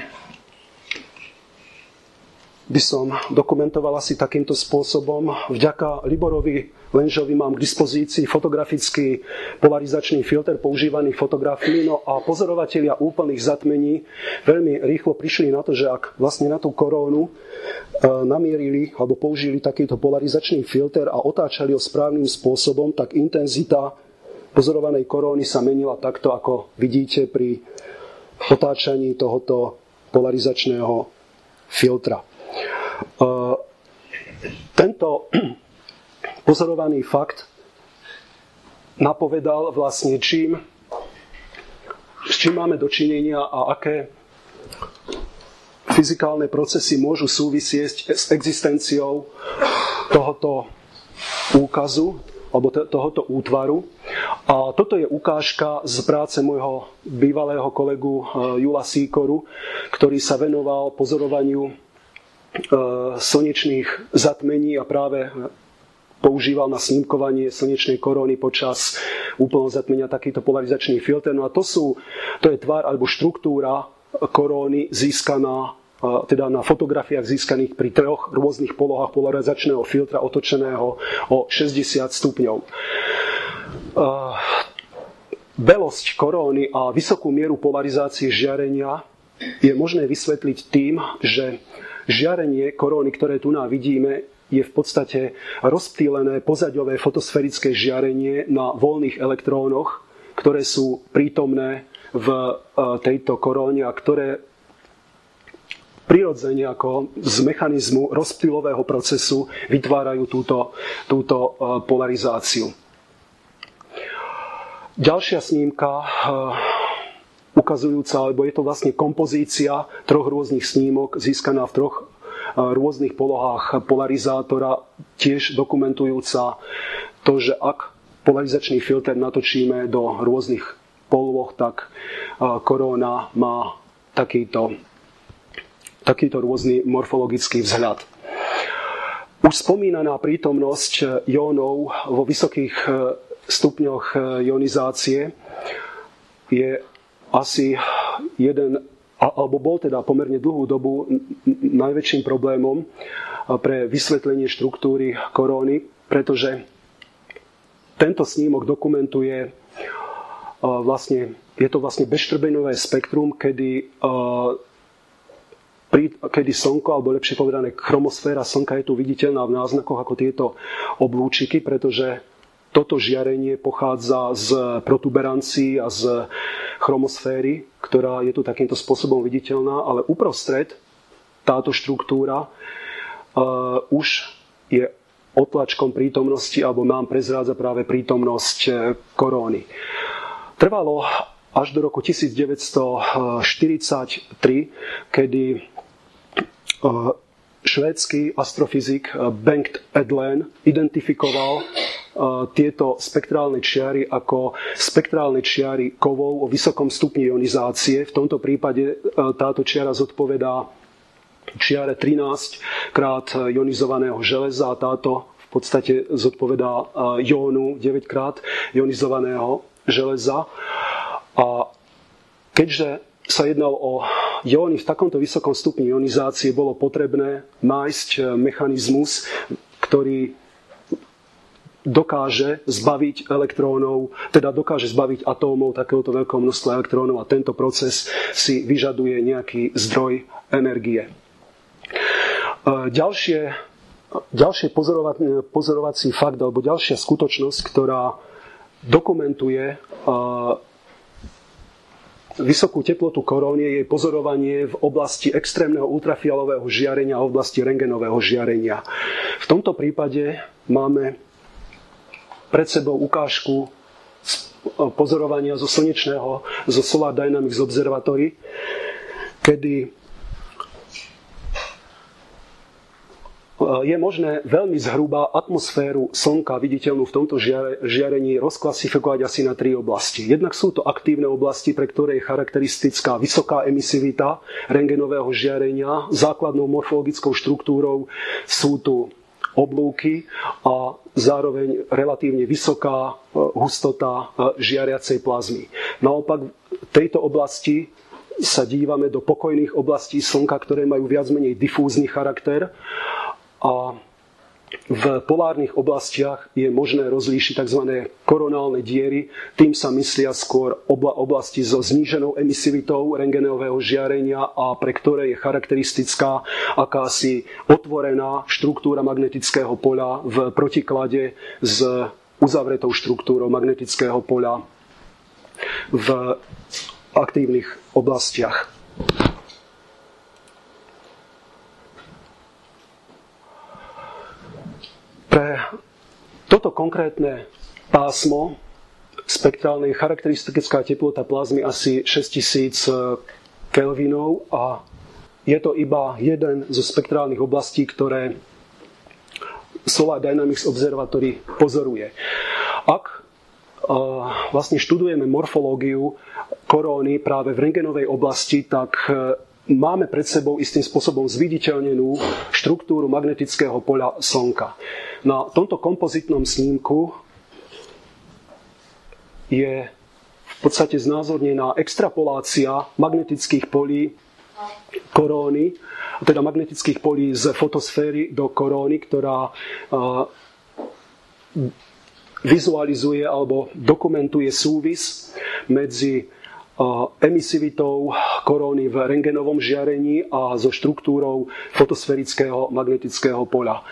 by som dokumentoval asi takýmto spôsobom. Vďaka Liborovi Lenžovi mám k dispozícii fotografický polarizačný filter používaný v fotografii, no a pozorovatelia úplných zatmení veľmi rýchlo prišli na to, že ak vlastne na tú korónu e, namierili alebo použili takýto polarizačný filter a otáčali ho správnym spôsobom, tak intenzita pozorovanej koróny sa menila takto, ako vidíte pri otáčaní tohoto polarizačného filtra. Uh, tento pozorovaný fakt napovedal vlastne čím, s čím máme dočinenia a aké fyzikálne procesy môžu súvisieť s existenciou tohoto úkazu alebo t- tohoto útvaru. A toto je ukážka z práce môjho bývalého kolegu Jula Sýkoru, ktorý sa venoval pozorovaniu slnečných zatmení a práve používal na snímkovanie slnečnej koróny počas úplného zatmenia takýto polarizačný filter. No a to sú, to je tvár alebo štruktúra koróny získaná teda na fotografiách získaných pri troch rôznych polohách polarizačného filtra otočeného o šesťdesiat stupňov. Belosť koróny a vysokú mieru polarizácie žiarenia je možné vysvetliť tým, že žiarenie koróny, ktoré tu na vidíme, je v podstate rozptýlené pozadiové fotosférické žiarenie na voľných elektrónoch, ktoré sú prítomné v tejto koróne a ktoré prirodzene ako z mechanizmu rozptýlového procesu vytvárajú túto, túto polarizáciu. Ďalšia snímka ukazujúca, alebo je to vlastne kompozícia troch rôznych snímok získaná v troch rôznych polohách polarizátora, tiež dokumentujúca to, že ak polarizačný filter natočíme do rôznych polôch, tak koróna má takýto, takýto rôzny morfologický vzhľad. Už spomínaná prítomnosť jónov vo vysokých stupňoch ionizácie je asi jeden, alebo bol teda pomerne dlhú dobu najväčším problémom pre vysvetlenie štruktúry koróny, pretože tento snímok dokumentuje vlastne, je to vlastne bezštrbinové spektrum, kedy, kedy slnko, alebo lepšie povedané chromosféra slnka je tu viditeľná v náznakoch ako tieto oblúčiky, pretože toto žiarenie pochádza z protuberancií a z chromosféry, ktorá je tu takýmto spôsobom viditeľná, ale uprostred táto štruktúra uh, už je otlačkom prítomnosti, alebo nám prezrádza práve prítomnosť koróny. Trvalo až do roku devätnásťstoštyridsaťtri, kedy uh, švédsky astrofyzik Bengt Edlén identifikoval tieto spektrálne čiary ako spektrálne čiary kovov o vysokom stupni ionizácie. V tomto prípade táto čiara zodpovedá čiare trinásť krát ionizovaného železa a táto v podstate zodpovedá jónu deväť krát ionizovaného železa. A keďže sa jednalo o jóny v takomto vysokom stupni ionizácie, bolo potrebné nájsť mechanizmus, ktorý dokáže zbaviť elektrónov, teda dokáže zbaviť atómov takéhoto veľkého množstva elektrónov a tento proces si vyžaduje nejaký zdroj energie. Ďalšie, ďalšie pozorovací fakt alebo ďalšia skutočnosť, ktorá dokumentuje vysokú teplotu koróny, je jej pozorovanie v oblasti extrémneho ultrafialového žiarenia a v oblasti rentgenového žiarenia. V tomto prípade máme pred sebou ukážku pozorovania zo slnečného, zo Solar Dynamics Observatory, kedy je možné veľmi zhruba atmosféru Slnka, viditeľnú v tomto žiarení, rozklasifikovať asi na tri oblasti. Jednak sú to aktívne oblasti, pre ktoré je charakteristická vysoká emisivita rentgenového žiarenia. Základnou morfologickou štruktúrou sú tu oblúky a zároveň relatívne vysoká hustota žiariacej plazmy. Naopak v tejto oblasti sa dívame do pokojných oblastí Slnka, ktoré majú viac menej difúzny charakter, a v polárnych oblastiach je možné rozlíšiť tzv. Koronálne diery. Tým sa myslia skôr oblasti so zníženou emisivitou rentgenového žiarenia a pre ktoré je charakteristická akási otvorená štruktúra magnetického poľa v protiklade s uzavretou štruktúrou magnetického poľa v aktívnych oblastiach. Pre toto konkrétne pásmo spektrálnej charakteristická teplota plazmy asi šesťtisíc kelvinov a je to iba jeden zo spektrálnych oblastí, ktoré Solar Dynamics Observatory pozoruje. Ak vlastne študujeme morfológiu koróny práve v rentgenovej oblasti, tak máme pred sebou istým spôsobom zviditeľnenú štruktúru magnetického poľa Slnka. Na tomto kompozitnom snímku je v podstate znázornená extrapolácia magnetických polí koróny, teda magnetických polí z fotosféry do koróny, ktorá vizualizuje alebo dokumentuje súvis medzi emisivitou koróny v rentgenovom žiarení a so štruktúrou fotosférického magnetického poľa.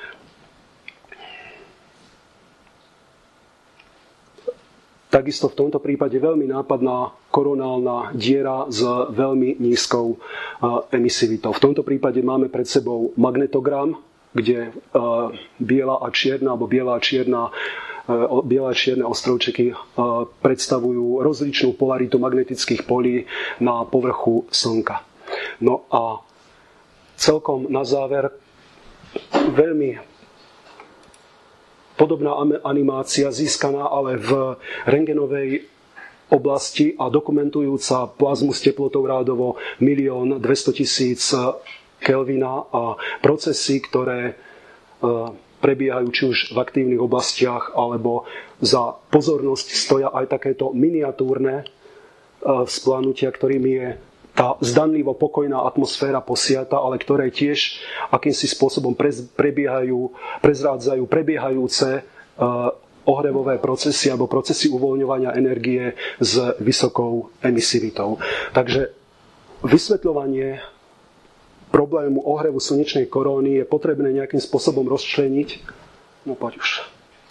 Takisto v tomto prípade veľmi nápadná koronálna diera s veľmi nízkou emisivitou. V tomto prípade máme pred sebou magnetogram, kde biela a čierna alebo biela a čierna biele a čierne ostrovčeky predstavujú rozličnú polaritu magnetických polí na povrchu Slnka. No a celkom na záver veľmi podobná animácia získaná ale v rentgenovej oblasti a dokumentujúca plazmu s teplotou rádovo milión dvestotisíc kelvina a procesy, ktoré prebiehajú či už v aktívnych oblastiach, alebo za pozornosť stoja aj takéto miniatúrne vzplánutia, ktorými je tá zdanlivo pokojná atmosféra posiata, ale ktoré tiež akýmsi spôsobom prebiehajú, prezrádzajú prebiehajúce ohrevové procesy alebo procesy uvoľňovania energie s vysokou emisivitou. Takže vysvetľovanie problému ohrevu slnečnej koróny je potrebné nejakým spôsobom rozčleniť, no poď už,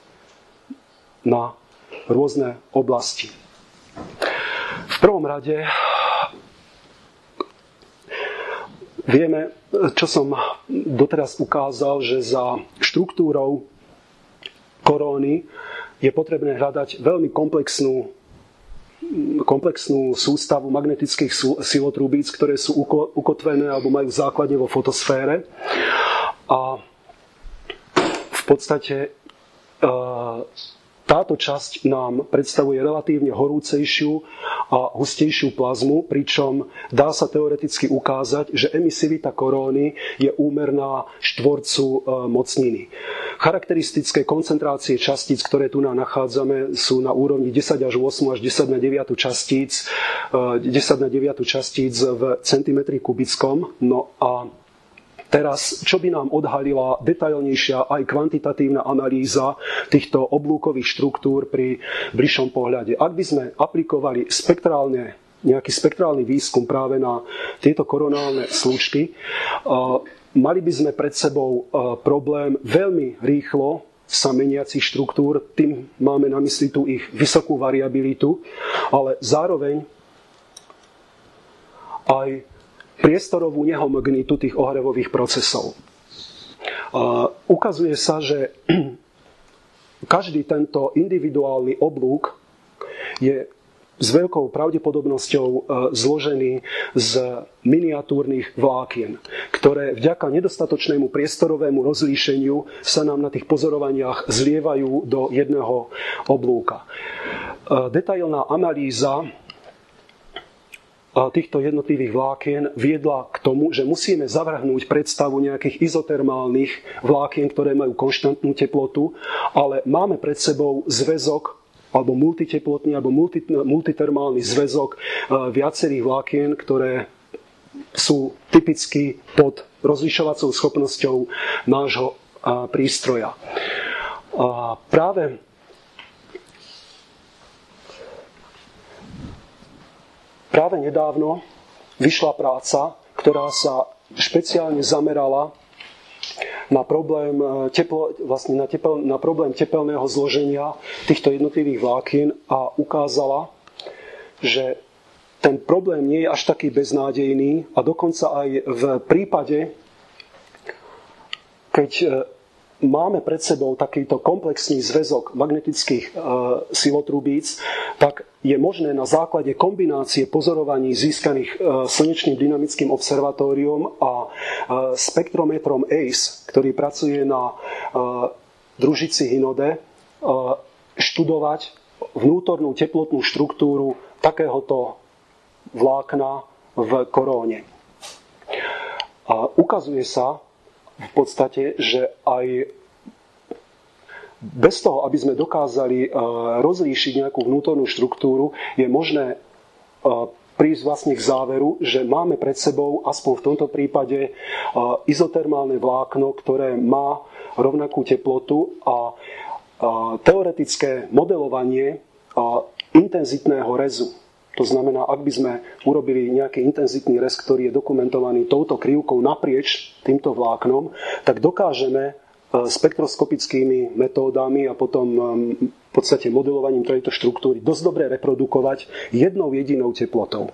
na rôzne oblasti. V prvom rade vieme, čo som doteraz ukázal, že za štruktúrou koróny je potrebné hľadať veľmi komplexnú komplexnú sústavu magnetických silotrúbíc, ktoré sú ukotvené alebo majú základne vo fotosfére. A v podstate táto časť nám predstavuje relatívne horúcejšiu a hustejšiu plazmu, pričom dá sa teoreticky ukázať, že emisivita koróny je úmerná štvorcu mocniny. Charakteristické koncentrácie častíc, ktoré tu nachádzame, sú na úrovni desať až osem až desať na deviatu častíc, desať na deviatu častíc v centimetri kubickom. No a teraz, čo by nám odhalila detailnejšia aj kvantitatívna analýza týchto oblúkových štruktúr pri bližšom pohľade? Ak by sme aplikovali spektrálne, nejaký spektrálny výskum práve na tieto koronálne slúčky, mali by sme pred sebou problém veľmi rýchlo sa meniacich štruktúr, tým máme na mysli tú ich vysokú variabilitu, ale zároveň aj priestorovú nehomogenitu tých ohrevových procesov. Uh, ukazuje sa, že každý tento individuálny oblúk je s veľkou pravdepodobnosťou uh, zložený z miniatúrnych vlákien, ktoré vďaka nedostatočnému priestorovému rozlíšeniu sa nám na tých pozorovaniach zlievajú do jedného oblúka. Uh, detailná analýza týchto jednotlivých vlákien viedla k tomu, že musíme zavrhnúť predstavu nejakých izotermálnych vlákien, ktoré majú konštantnú teplotu, ale máme pred sebou zväzok alebo multiteplotný alebo multi, multitermálny zväzok viacerých vlákien, ktoré sú typicky pod rozlišovacou schopnosťou nášho prístroja. Práve Práve nedávno vyšla práca, ktorá sa špeciálne zamerala na problém, teplo, vlastne na, tepel, na problém tepelného zloženia týchto jednotlivých vlákien a ukázala, že ten problém nie je až taký beznádejný a dokonca aj v prípade, keď máme pred sebou takýto komplexný zväzok magnetických e, silotrubíc, tak je možné na základe kombinácie pozorovaní získaných e, slnečným dynamickým observatóriom a e, spektrometrom á í es, ktorý pracuje na e, družici Hinode, e, študovať vnútornú teplotnú štruktúru takéhoto vlákna v koróne. A ukazuje sa v podstate, že aj bez toho, aby sme dokázali rozlíšiť nejakú vnútornú štruktúru, je možné prísť vlastne k záveru, že máme pred sebou, aspoň v tomto prípade, izotermálne vlákno, ktoré má rovnakú teplotu a teoretické modelovanie intenzitného rezu. To znamená, ak by sme urobili nejaký intenzitný rez, ktorý je dokumentovaný touto krivkou naprieč týmto vláknom, tak dokážeme spektroskopickými metódami a potom v podstate modelovaním tejto štruktúry dosť dobre reprodukovať jednou jedinou teplotou.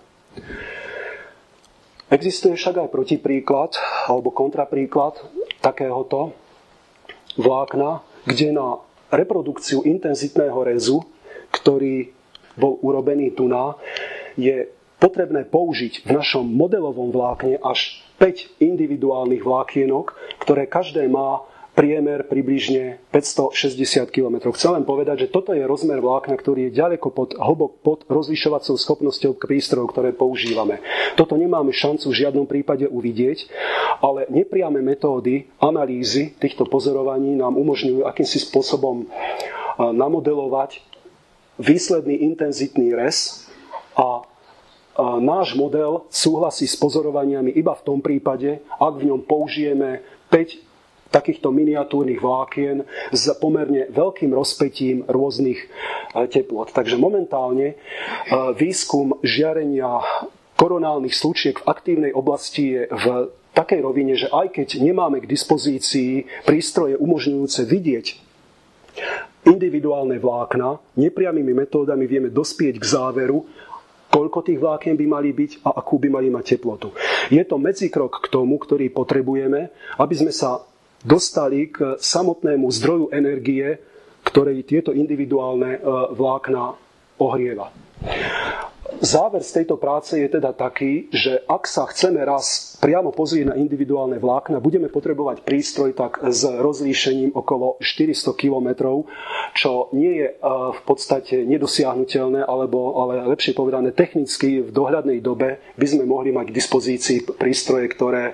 Existuje však aj protipríklad alebo kontrapríklad takéhoto vlákna, kde na reprodukciu intenzitného rezu, ktorý bol urobený tu na, je potrebné použiť v našom modelovom vlákne až päť individuálnych vlákienok, ktoré každé má priemer približne päťstošesťdesiat kilometrov. Chcem len povedať, že toto je rozmer vlákna, ktorý je ďaleko pod, hlbok pod rozlišovacou schopnosťou prístrojov, ktoré používame. Toto nemáme šancu v žiadnom prípade uvidieť, ale nepriame metódy analýzy týchto pozorovaní nám umožňujú akýmsi spôsobom namodelovať výsledný intenzitný rez a náš model súhlasí s pozorovaniami iba v tom prípade, ak v ňom použijeme päť takýchto miniatúrnych vlákien s pomerne veľkým rozpätím rôznych teplot. Takže momentálne výskum žiarenia koronálnych slučiek v aktívnej oblasti je v takej rovine, že aj keď nemáme k dispozícii prístroje umožňujúce vidieť individuálne vlákna, nepriamými metódami vieme dospieť k záveru, koľko tých vlákien by mali byť a akú by mali mať teplotu. Je to medzikrok k tomu, ktorý potrebujeme, aby sme sa dostali k samotnému zdroju energie, ktorej tieto individuálne vlákna ohrieva. Záver z tejto práce je teda taký, že ak sa chceme raz priamo pozrieť na individuálne vlákna, budeme potrebovať prístroj tak s rozlíšením okolo štyristo kilometrov, čo nie je v podstate nedosiahnuteľné, alebo, ale lepšie povedané technicky v dohľadnej dobe by sme mohli mať k dispozícii prístroje, ktoré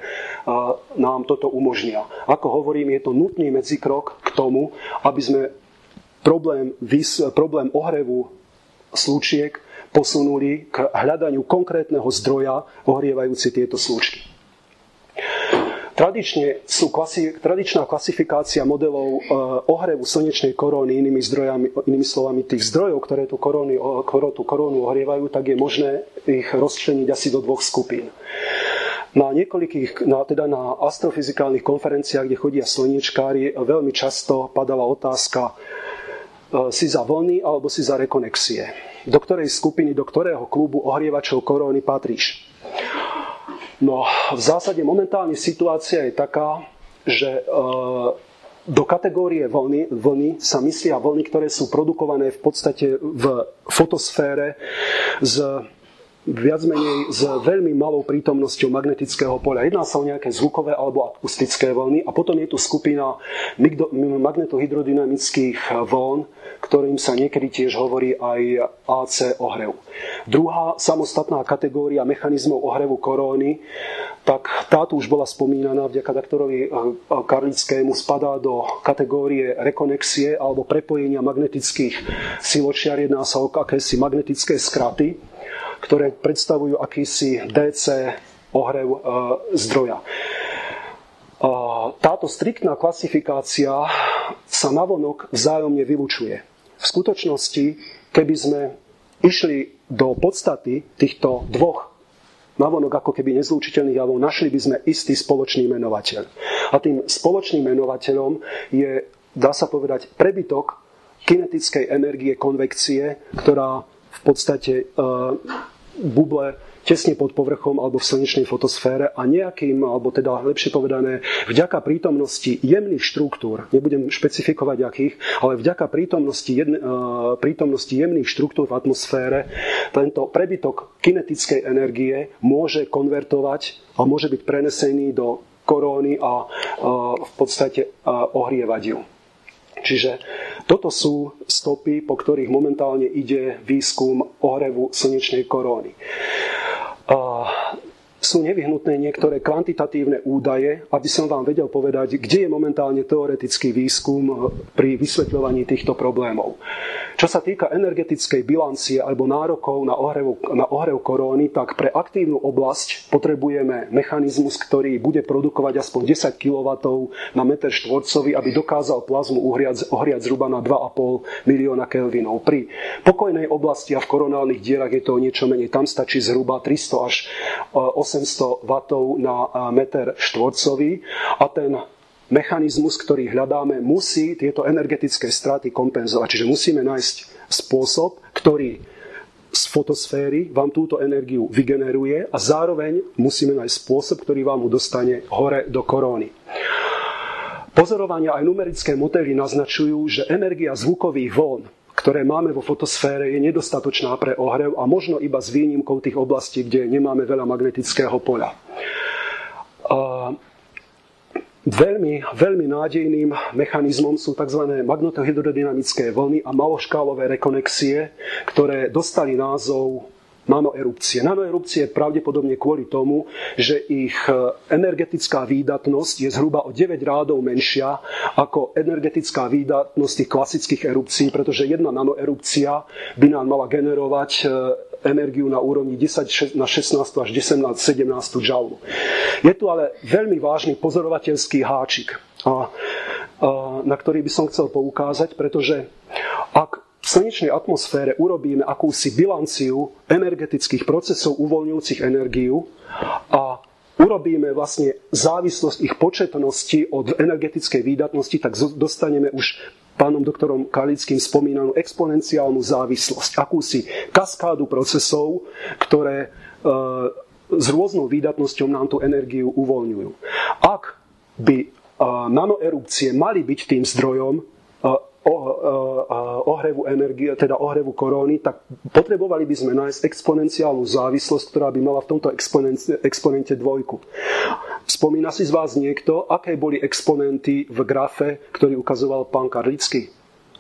nám toto umožnia. Ako hovorím, je to nutný medzikrok k tomu, aby sme problém, problém ohrevu slúčiek posunuli k hľadaniu konkrétneho zdroja ohrievajúci tieto slúčky. Tradične sú klasi, tradičná klasifikácia modelov e, ohrevu slnečnej koróny, inými, zdrojami, inými slovami tých zdrojov, ktoré tú, koróny, ktorú tú korónu ohrievajú, tak je možné ich rozčleniť asi do dvoch skupín. Na niekoľkých, na, teda na astrofyzikálnych konferenciách, kde chodia slniečkári, veľmi často padala otázka, si za vlny alebo si za rekonexie. Do ktorej skupiny, do ktorého klubu ohrievačov koróny patríš? No, v zásade momentálne situácia je taká, že e, do kategórie vlny, vlny sa myslia vlny, ktoré sú produkované v podstate v fotosfére z viac menej s veľmi malou prítomnosťou magnetického poľa. Jedná sa o nejaké zvukové alebo akustické vlny a potom je tu skupina magnetohydrodynamických vln, ktorým sa niekedy tiež hovorí aj á cé ohrev. Druhá samostatná kategória mechanizmov ohrevu koróny, tak táto už bola spomínaná vďaka doktorovi Karlickému, spadá do kategórie rekonexie alebo prepojenia magnetických siločiar. Jedná sa o akési magnetické skraty, ktoré predstavujú akýsi dé cé ohrev e, zdroja. E, táto striktná klasifikácia sa navonok vzájomne vylučuje. V skutočnosti, keby sme išli do podstaty týchto dvoch navonok ako keby nezlúčiteľných javov, našli by sme istý spoločný menovateľ. A tým spoločným menovateľom je, dá sa povedať, prebytok kinetickej energie konvekcie, ktorá v podstate uh, buble tesne pod povrchom alebo v slnečnej fotosfére a nejakým, alebo teda lepšie povedané, vďaka prítomnosti jemných štruktúr, nebudem špecifikovať akých, ale vďaka prítomnosti, jedne, uh, prítomnosti jemných štruktúr v atmosfére tento prebytok kinetickej energie môže konvertovať a môže byť prenesený do koróny a uh, v podstate uh, ohrievať ju. Čiže toto sú stopy, po ktorých momentálne ide výskum ohrevu slnečnej koróny. Sú nevyhnutné niektoré kvantitatívne údaje, aby som vám vedel povedať, kde je momentálne teoretický výskum pri vysvetľovaní týchto problémov. Čo sa týka energetickej bilancie alebo nárokov na ohrev, na ohrev koróny, tak pre aktívnu oblasť potrebujeme mechanizmus, ktorý bude produkovať aspoň desať kilowattov na meter štvorcový, aby dokázal plazmu ohriať, ohriať zhruba na dva a pol milióna kelvinov. Pri pokojnej oblasti a v koronálnych dierach je to niečo menej. Tam stačí zhruba tristo až osemsto wattov na meter štvorcový a ten mechanizmus, ktorý hľadáme, musí tieto energetické straty kompenzovať. Čiže musíme nájsť spôsob, ktorý z fotosféry vám túto energiu vygeneruje a zároveň musíme nájsť spôsob, ktorý vám mu dostane hore do koróny. Pozorovania aj numerické modely naznačujú, že energia zvukových vln, ktoré máme vo fotosfére, je nedostatočná pre ohrev a možno iba s výnimkou tých oblastí, kde nemáme veľa magnetického poľa. A Veľmi, veľmi nádejným mechanizmom sú tzv. Magnetohydrodynamické vlny a maloškálové rekonexie, ktoré dostali názov nanoerupcie. Nanoerupcie pravdepodobne kvôli tomu, že ich energetická výdatnosť je zhruba o deväť rádov menšia ako energetická výdatnosť tých klasických erupcií, pretože jedna nanoerupcia by nám mala generovať energiu na úrovni desať na šestnásť až desať na sedemnásť joule. Je tu ale veľmi vážny pozorovateľský háčik, a, a, na ktorý by som chcel poukázať, pretože ak v slnečnej atmosfére urobíme akúsi bilanciu energetických procesov uvoľňujúcich energiu a urobíme vlastne závislosť ich početnosti od energetickej výdatnosti, tak dostaneme už pánom doktorom Karlickým spomínanú exponenciálnu závislosť, akúsi kaskádu procesov, ktoré e, s rôznou výdatnosťou nám tú energiu uvoľňujú. Ak by e, nanoerupcie mali byť tým zdrojom e, o, e, ohrevu energie, teda ohrevu koróny, tak potrebovali by sme nájsť exponenciálnu závislosť, ktorá by mala v tomto exponente, exponente dvojku. Spomína si z vás niekto, aké boli exponenty v grafe, ktorý ukazoval pán Karlický?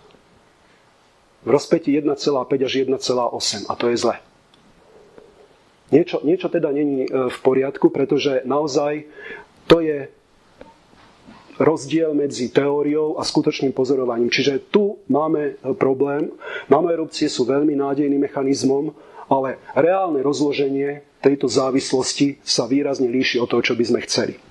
V rozpätí jeden celá päť až jeden celá osem. A to je zle. Niečo, niečo teda není v poriadku, pretože naozaj To je rozdiel medzi teóriou a skutočným pozorovaním. Čiže tu máme problém. Nanoerupcie sú veľmi nádejným mechanizmom, ale reálne rozloženie tejto závislosti sa výrazne líši od toho, čo by sme chceli.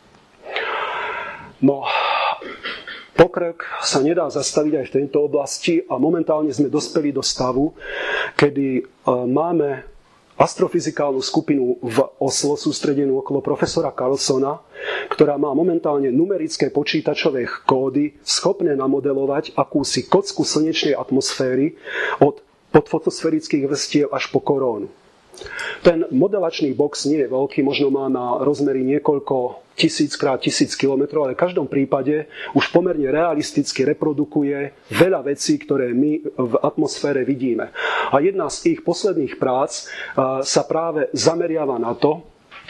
No, pokrok sa nedá zastaviť aj v tejto oblasti a momentálne sme dospeli do stavu, kedy máme astrofyzikálnu skupinu v Oslo, sústredenú okolo profesora Carlsona, ktorá má momentálne numerické počítačové kódy schopné namodelovať akúsi kocku slnečnej atmosféry od podfotosférických vrstiev až po korónu. Ten modelačný box nie je veľký, možno má na rozmery niekoľko tisíc krát tisíc kilometrov, ale v každom prípade už pomerne realisticky reprodukuje veľa vecí, ktoré my v atmosfére vidíme. A jedna z ich posledných prác sa práve zameriava na to,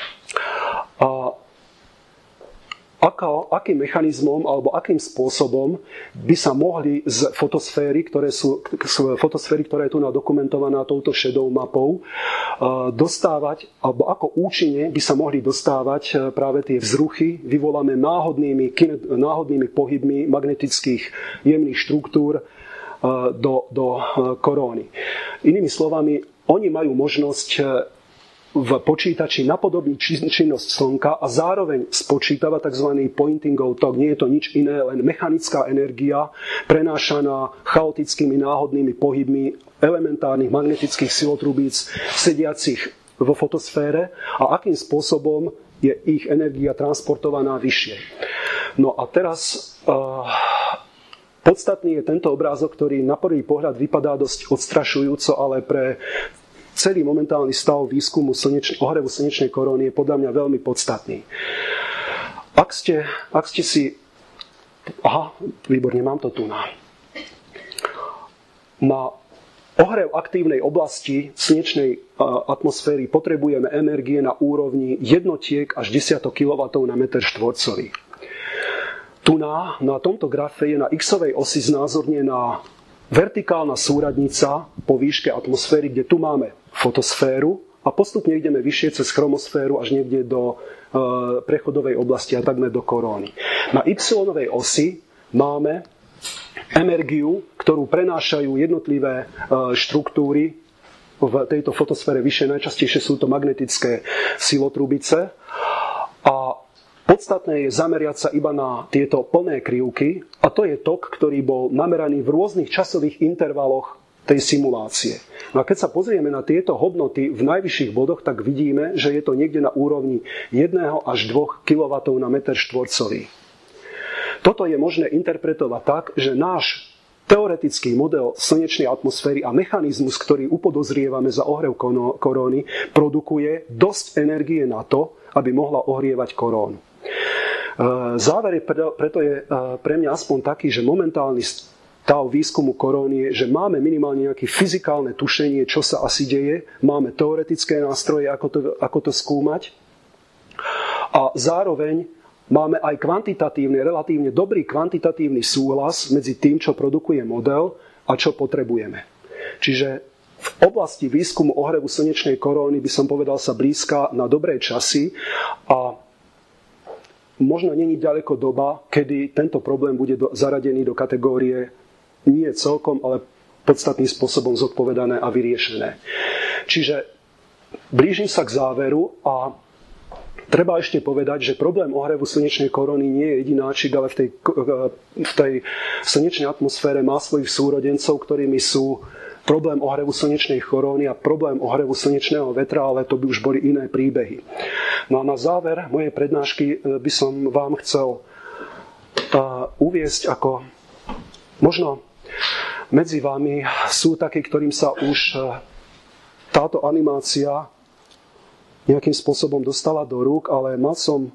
Ako, akým mechanizmom alebo akým spôsobom by sa mohli z fotosféry, ktoré sú, z fotosféry, ktorá je tu dokumentovaná touto šedou mapou, dostávať, alebo ako účinne by sa mohli dostávať práve tie vzruchy vyvolané náhodnými, náhodnými pohybmi magnetických jemných štruktúr do, do koróny. Inými slovami, oni majú možnosť v počítači napodobniť činnosť Slnka a zároveň spočítava tzv. Poyntingov tok. Nie je to nič iné, len mechanická energia prenášaná chaotickými náhodnými pohybmi elementárnych magnetických silotrubíc sediacich vo fotosfére a akým spôsobom je ich energia transportovaná vyššie. No a teraz uh, podstatný je tento obrázok, ktorý na prvý pohľad vypadá dosť odstrašujúco, ale pre celý momentálny stav výskumu slneč- ohrevu slnečnej koróny je podľa mňa veľmi podstatný. Ak ste, ak ste si... Aha, výborne, mám to tu na... Na ohrev aktívnej oblasti slnečnej atmosféry potrebujeme energie na úrovni jednotiek až desiatok kilowattov na meter štvorcový. Tu na, na tomto grafe je na x-ovej osi znázornená vertikálna súradnica po výške atmosféry, kde tu máme fotosféru a postupne ideme vyššie cez chromosféru až niekde do e, prechodovej oblasti a takmer do koróny. Na y-ovej osi máme energiu, ktorú prenášajú jednotlivé e, štruktúry v tejto fotosfére vyššie. Najčastejšie sú to magnetické silotrubice a podstatné je zameriať sa iba na tieto plné krivky a to je tok, ktorý bol nameraný v rôznych časových intervaloch tej simulácie. No a keď sa pozrieme na tieto hodnoty v najvyšších bodoch, tak vidíme, že je to niekde na úrovni jeden až dva kilowattov na meter štvorcový. Toto je možné interpretovať tak, že náš teoretický model slnečnej atmosféry a mechanizmus, ktorý upodozrievame za ohrev koróny, produkuje dosť energie na to, aby mohla ohrievať korónu. Záver je preto je pre mňa aspoň taký, že momentálny stav výskumu koróny je, že máme minimálne nejaké fyzikálne tušenie, čo sa asi deje, máme teoretické nástroje, ako to, ako to skúmať a zároveň máme aj kvantitatívny, relatívne dobrý kvantitatívny súhlas medzi tým, čo produkuje model a čo potrebujeme. Čiže v oblasti výskumu ohrevu slnečnej koróny by som povedal sa blízka na dobré časy a možno není ďaleko doba, kedy tento problém bude do, zaradený do kategórie nie celkom, ale podstatným spôsobom zodpovedané a vyriešené. Čiže blížim sa k záveru a treba ešte povedať, že problém ohrevu slnečnej koróny nie je jedináčik, ale v tej, v tej slnečnej atmosfére má svojich súrodencov, ktorými sú problém ohrevu slnečnej koróny a problém ohrevu slnečného vetra, ale to by už boli iné príbehy. No a na záver mojej prednášky by som vám chcel uh, uviesť, ako možno medzi vami sú takí, ktorým sa už uh, táto animácia nejakým spôsobom dostala do rúk, ale mal som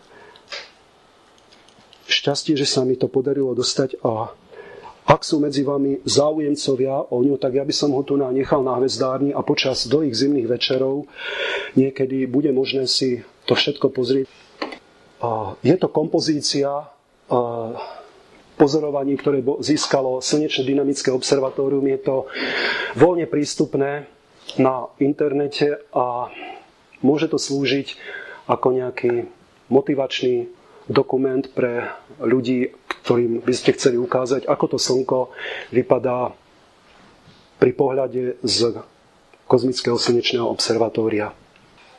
šťastie, že sa mi to podarilo dostať a ak sú medzi vami záujemcovia o ňu, tak ja by som ho tu nechal na hvezdárni a počas dlhých zimných večerov niekedy bude možné si to všetko pozrieť. Je to kompozícia pozorovaní, ktoré získalo Slnečné dynamické observatórium. Je to voľne prístupné na internete a môže to slúžiť ako nejaký motivačný dokument pre ľudí, ktorým by ste chceli ukázať, ako to Slnko vypadá pri pohľade z kozmického slnečného observatória.